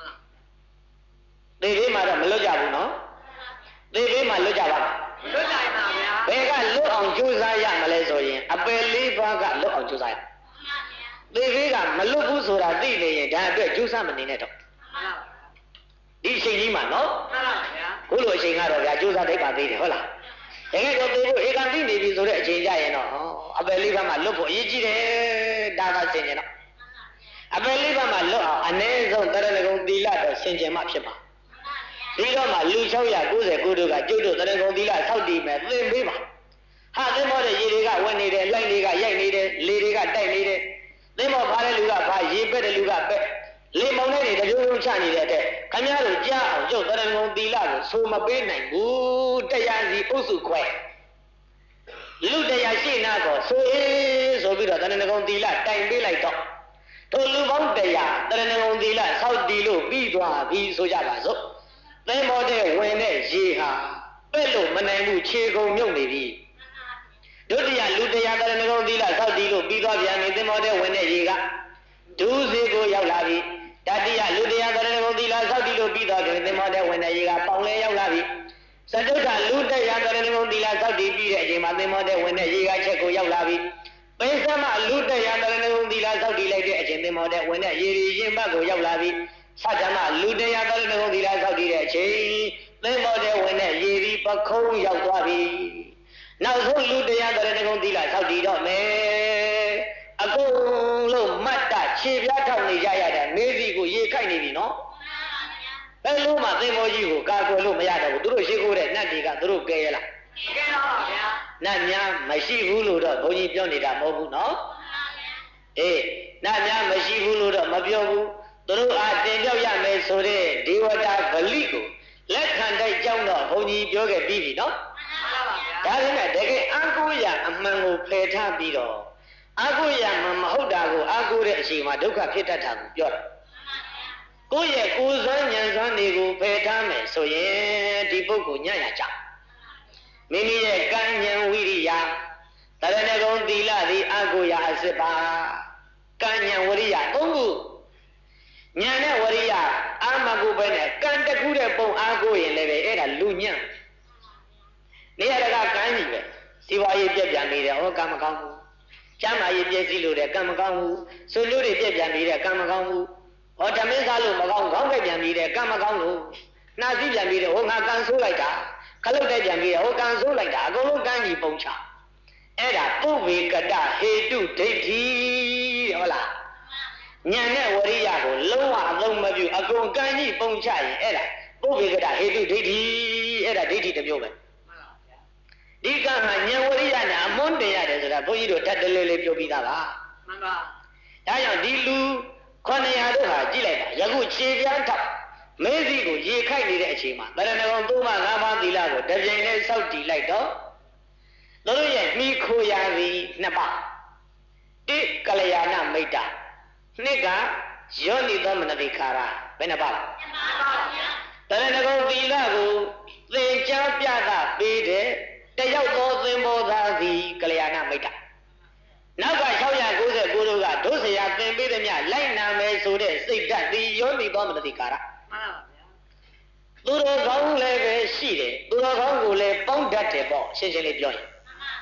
သေသေးမှတော့မလွတ်ကြဘူးနော်သေသေးမှလွတ်ကြပါလွတ်နိုင်ပါဗျာဘယ်ကလွတ်အောင်ကြိုးစားရမလဲဆိုရင်အပယ်လေးပါးကလွတ်အောင်ကြိုးစားရသေသေးကမလွတ်ဘူးဆိုတာသိနေရင်ဒါအတွက်ကြိုးစားမနေနဲ့တော့ဒီအချိန်ကြီးမှာနော်မှန်ပါဗျာခုလိုအချိန်ကတော့ဗျာကြိုးစားတတ်ပါသေးတယ်ဟုတ်လားတကယ်တော့သေဖို့ဧကံသိနေပြီဆိုတဲ့အချိန်ကြရင်တော့အပယ်လေးပါးမှလွတ်ဖို့အရေးကြီးတယ်ဒါကဆင်ခြင်တော့အပယ်လေးပါးမှလွတ်အောင်အ ਨੇ ဆုံးတရဏဂုံသီလတော့ဆင်ခြင်မှဖြစ်ပါဒီတော့မှလူ၆၉၉တို့ကကျုပ်တို့တရဏဂုံသီလဆောက်တည်မယ်သင်ပေးပါဟာသင်္ဘောတဲ့ရေတွေကဝင်နေတယ်လိုက်တွေကရိုက်နေတယ်လေတွေကတိုက်နေတယ်သင်္ဘောဖားတဲ့လူကဖားရေပက်တဲ့လူကပက်လေမောင်တဲ့တွေတပြိုးပြိုးချနေတဲ့တဲ့ခင်ဗျားတို့ကြားအောင်ကျုပ်တရဏဂုံသီလကိုဆိုမပေးနိုင်ဘူးတရားစီအုပ်စုခွဲလူတရားရှိနာတော့ဆိုအေးဆိုပြီးတော့တရဏဂုံသီလတိုင်ပေးလိုက်တော့တို့လူပေါင်းတရားတရဏဂုံသီလဆောက်တည်လို့ပြီးသွားပြီဆိုကြပါစို့သင်္ဘောတဲ့ဝင်တဲ့ရေဟာပဲ့လို့မနိုင်ဘူးခြေကုန်မြုပ်နေပြီဒုတိယလူတရားတရဏဂုံသီလဆောက်တည်လို့ပြီးသွားပြန်ပြီသင်္ဘောတဲ့ဝင်တဲ့ရေကဒုစည်းကိုရောက်လာပြီတတိယလူတရားတရဏဂုံသီလဆောက်တည်လို့ပြီးသွားပြီသင်္ဘောတဲ့ဝင်တဲ့ရေကပေါင်လဲရောက်လာပြီစတုထလူတရားတရဏဂုံသီလဆောက်တည်ပြီးတဲ့အချိန်မှာသင်္ဘောတဲ့ဝင်တဲ့ရေကချက်ကိုရောက်လာပြီပိသမလူတရားတရဏဂုံသီလဆောက်တည်လိုက်တဲ့အချိန်သင်္ဘောတဲ့ဝင်တဲ့ရေရီရင်ဘတ်ကိုရောက်လာပြီစัจ jama လူတရားတရဏဂုံသီလဆောက်တည်တဲ့အချိန်သင်္ဘောတဲ့ဝင်တဲ့ရေရီပခုံးရောက်သွားပြီနောက်ဆုံးလူတရားတရဏဂုံသီလဆောက်တည်တော့မယ်အကုန်လုံးမတ်တခြေပြားထောက်နေကြရတဲ့မေးစီကိုရေခိုက်နေပြီနော်ဘယ်လိုမှသင်္ဘောကြီးကိုကာကွယ်လို့မရတော့ဘူးသူတို့ရှိခိုးတဲ့နတ်တွေကသူတို့ကဲရလားကဲတော့ပါဗျာနတ်များမရှိဘူးလို့တော့ဘုန်းကြီးပြောနေတာမဟုတ်ဘူးနော်အေးနတ်များမရှိဘူးလို့တော့မပြောဘူးသူတို့အားတင်ပြောက်ရမယ်ဆိုတဲ့ဒေဝတာဗလိကိုလက်ခံတိုက်ကြောင်းတော့ဘုန်းကြီးပြောခဲ့ပြီးပြီနော်မှန်ပါဗျာဒါပေမဲ့တကယ်အကုရအမှန်ကိုဖယ်ထားပြီးတော့အကုရမှမဟုတ်တာကိုအကုတဲ့အချိန်မှာဒုက္ခဖြစ်တတ်တာကိုပြောတာကိုယ့်ရဲ့ကိုယ်စွမ်းဉာဏ်စွမ်းတွေကိုဖယ်ထားမယ်ဆိုရင်ဒီပုဂ္ဂိုလ်ညံ့ရကြမိမိရဲ့ကံဉာဏ်ဝိရိယတရဏဂုံသီလသည်အကုရအစစ်ပါကံဉာဏ်ဝိရိယသုံးခုဉာဏ်နဲ့ဝရိယအာမကုပဲနဲ့ကံတခုတဲ့ပုံအားကိုရင်လည်းပဲအဲ့ဒါလူညံ့နေရတကကံကြီးပဲစီဝါရေးပြက်ပြန်နေတယ်ဟောကံမကောင်းဘူးကျမ်းမာရေးပြည့်စည်လို့တဲ့ကံမကောင်းဘူးဆွေမျိုးတွေပြက်ပြန်နေတဲ့ကံမကောင်းဘူးဟောဓမင်းစားလို့မကောင်းခေါင်းပြက်ပြန်ပြီးတဲ့ကံမကောင်းလို့နှာစီးပြန်ပြီးတဲ့ဟောငါကံဆိုးလိုက်တာခလုတ်တက်ပြန်ပြီးတဲ့ဟောကံဆိုးလိုက်တာအကုန်လုံးကံကြီးပုံချအဲ့ဒါပုဗ္ဗေကတဟေတုဒိဋ္ဌိဟုတ်လားဉာဏ်နဲ့ဝရိယကိုလုံးဝအလုံးမပြုအကုန်ကံကြီးပုံချရင်အဲ့ဒါပုဗ္ဗေကတဟေတုဒိဋ္ဌိအဲ့ဒါဒိဋ္ဌိတစ်မျိုးပဲဒီကံဟာဉာဏ်ဝရိယနဲ့အမွန်းတင်ရတယ်ဆိုတာဘုန်းကြီးတို့တတ်တလဲလေးပြောပြီးသားပါမှန်ပါဒါကြောင့်ဒီလူခொနည်းတို့ဟာကြည့်လိုက်ပါယခုခြေပြားထောက်မဲစီကိုရေခိုက်နေတဲ့အချိန်မှာတရဏဂုံသုံးပါးငါးပါးသီလကိုတပြိုင်တည်းစောက်တည်လိုက်တော့သူတို့ရဲ့မိခိုရာသည်နှစ်ပါးတိကလျာဏမိတ်တာနှစ်ကယောနိသောမနတိခါရဘယ်နှပါးလဲနှစ်ပါးပါဗျာတရဏဂုံသီလကိုသင်ကြားပြတာပေးတဲ့တယောက်သောသင်္ဘောသားသည်ကလျာဏမိတ်တာနောက်က၆၉၉တို့ကဒုစရာသင်ပေးသည်များလိုက်နာမယ်ဆိုတဲ့စိတ်ဓာတ်ဒီယောနိသောမနတိခါရမှန်ပါဗျာသူတော်ကောင်းလည်းပဲရှိတယ်သူတော်ကောင်းကိုလည်းပေါင်းတတ်တယ်ပေါ့ရှင်းရှင်းလေးပြောရင်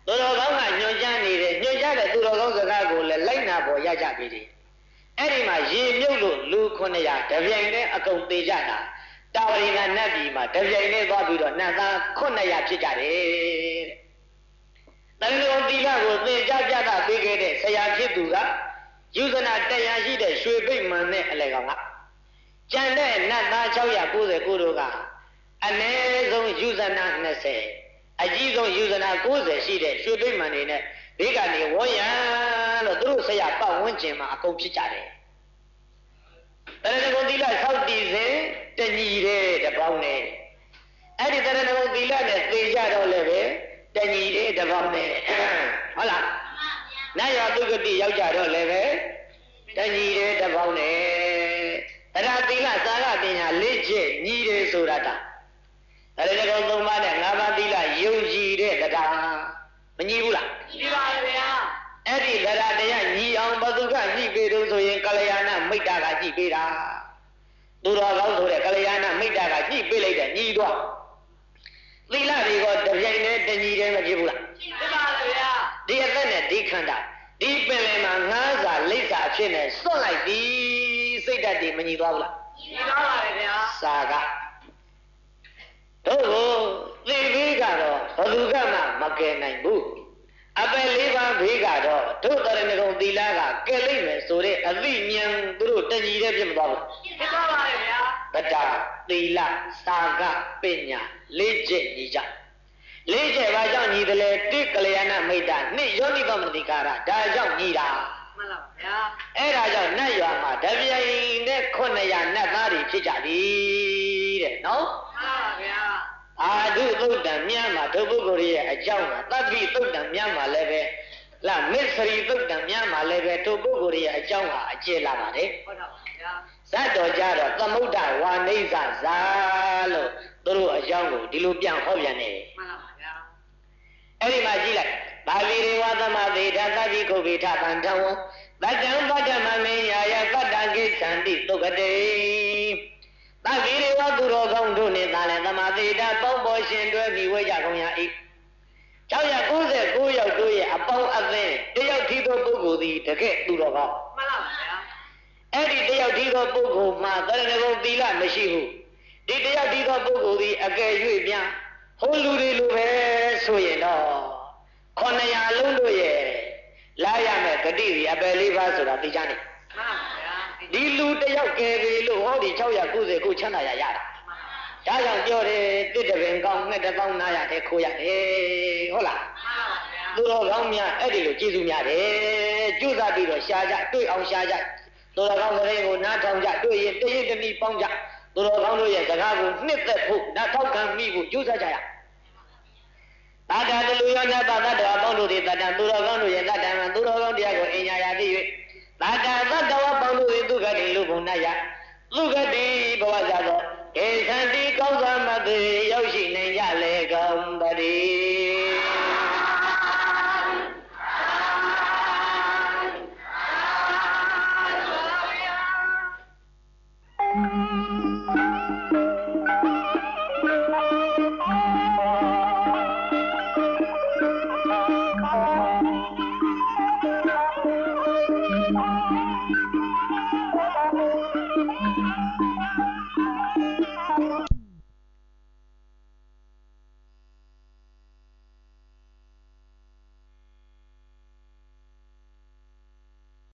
သူတော်ကောင်းကညွှန်ကြားနေတယ်ညွှန်ကြားတဲ့သူတော်ကောင်းစကားကိုလည်းလိုက်နာပေါ်ရကြပြီတယ်အဲ့ဒီမှာရေမြုပ်လို့လူခုနှစ်ရာတပြိုင်တည်းအကုန်သေးကြတာတာဝရိကနတ်ပြည်မှာတပြိုင်တည်းသွားပြီးတော့နတ်သားခုနှစ်ရာဖြစ်ကြတယ်တဲ့တရဏဂုံသီလကိုသင်ကြားပြတာပေးခဲ့တဲ့ဆရာဖြစ်သူကယူဇနာတရားရှိတဲ့ရွှေပိတ်မှန်တဲ့အလေကောင်ကကျန်တဲ့နတ်သား၆၉၉တို့ကအနည်းဆုံးယူဇနာ၂၀အကြီးဆုံးယူဇနာ၉၀ရှိတဲ့ရွှေပိတ်မှန်တွေနဲ့ဘေးကနေဝန်းရံလို့သူတို့ဆရာပတ်ဝန်းကျင်မှာအကုန်ဖြစ်ကြတယ်တရဏဂုံသီလဆောက်တည်စဉ်တညီတဲ့တပေါင်းနဲ့အဲ့ဒီတရဏဂုံသီလနဲ့သိကြတော့လည်းပဲတညီတဲ့တပေါင်းနဲ့ဟုတ်လားနတ်ရသုဂတိရောက်ကြတော့လည်းပဲတညီတဲ့တပေါင်းနဲ့တရားသီလစာရပညာလေ့ကျင့်ညီတယ်ဆိုတာတာတရဏဂုံသုံးပါးနဲ့ငါးပါးသီလယုံကြည်တဲ့တရားမညီဘူးလားညီပါဗျာအဲ့ဒီတရားတရားညီအောင်ဘသူကညီပေးလို့ဆိုရင်ကလျာဏမိတ်တာကညီပေးတာသူတော်ကောင်းဆိုတဲ့ကလျာဏမိတ်တာကညီပေးလိုက်တဲ့ညီတော့သီလတွေကတပြိုင်တည်းတညီတည်းမဖြစ်ဘူးလားဖြစ်ပါဗျာဒီအသက်နဲ့ဒီခန္ဓာဒီပင်လယ်မှာငါးစာလိပ်စာအဖြစ်နဲ့စွန့်လိုက်ပြီစိတ်ဓာတ်တွေမညီသွားဘူးလားညီသွားပါတယ်ဗျာစာကတို့ကိုသိပြီးကတော့ဘယ်သူကမှမကယ်နိုင်ဘူးအပယ်လေးပါးဘေးကတော့တို့တရဏဂုံသီလကကဲလိမ့်မယ်ဆိုတဲ့အသိဉာဏ်သူတို့တညီတဲ့ဖြစ်မသွားဘူးဖြစ်သွားပါတယ်ဗျာဗတ္တာသီလစာကပညာလေးချက်ညီကြလေးချက်ဘာကြောင့်ညီတယ်လဲတိကလျာဏမိတ်တာနှစ်ယောနိသမတိကာရဒါကြောင့်ညီတာမှန်ပါဗျာအဲ့ဒါကြောင့်နတ်ရွာမှာတပြိုင်နဲ့ခုနှစ်ရာနတ်သားတွေဖြစ်ကြပြီတဲ့နော်မှန်ပါဗျာအာဓုသုတ်တံမြတ်မှာဒုပုဂ္ဂိုလ်ရဲ့အကြောင်းကသတ္တိသုတ်တံမြတ်မှာလည်းပဲလာမစ္စရိသုတ်တံမြတ်မှာလည်းပဲဒုပုဂ္ဂိုလ်ရဲ့အကြောင်းဟာအကျယ်လာပါတယ်ဟုတ်ပါဗျာဇတ်တော်ကြတော့သမုဒ္ဒဝါနိစ္စဇာလို့သူတို့အကြောင်းကိုဒီလိုပြန်ဟောပြန်နေမှန်ပါဗျာအဲ့ဒီမှာကြည့်လိုက်ဘာဝိရေဝသမသေဓာသတိခုဗေထဗန္တံဝတတံပတ္တမမေယာယတတ္တကိသန္တိသုကတေသဗ္ဗိရေဝသူတော်ကောင်းတို့နှင့်သာလည်းသမာသေဓာပေါင်းပေါ်ရှင်တွဲပြီးဝဲကြကုန်ရ၏၆၉၉ယောက်တို့ရဲ့အပေါင်းအသင်းတယောက်ထီသောပုဂ္ဂိုလ်သည်တကယ်သူတော်ကောင်းမှန်ပါဗျာအဲ့ဒီတယောက်ထီသောပုဂ္ဂိုလ်မှာတရဏဂုံသီလမရှိဘူးဒီတယောက်ထီသောပုဂ္ဂိုလ်သည်အကယ်၍ပြန်ဟိုလူတွေလိုပဲဆိုရင်တော့ခုနှစ်ရာလုံးတို့ရဲ့လာရမယ်ဂတိဒီအပယ်လေးပါးဆိုတာသိကြနေမှန်ပါဗျာဒီလူတယောက်ကယ်ပြီလို့ဟောဒီ၆၉၀ကိုချမ်းသာရရတာဒါကြောင့်ပြောတယ်တစ်တပင်ကောင်းငှက်တစ်ပေါင်းနားရတယ်ခိုးရတယ်ဟုတ်လားမှန်ပါဗျာသူတော်ကောင်းများအဲ့ဒီလိုကျေးဇူးများတယ်ကြိုးစားပြီးတော့ရှားကြတွေ့အောင်ရှားကြသူတော်ကောင်းတဲ့ကိုနားထောင်ကြတွေ့ရင်တရင်တနည်းပေါင်းကြသူတော်ကောင်းတို့ရဲ့စကားကိုနှစ်သက်ဖို့နားထောက်ခံမိဖို့ကြိုးစားကြရတာတာတလူရောနတ်သတ္တဝါပေါင်းတို့သည်တတံသူတော်ကောင်းတို့ရဲ့တတံမှာသူတော်ကောင်းတရားကိုအင်ညာရသိ၍တာတာသတ္တဝါပေါင်းတို့သည်သူကတိလူဘုံနာယသူကတိ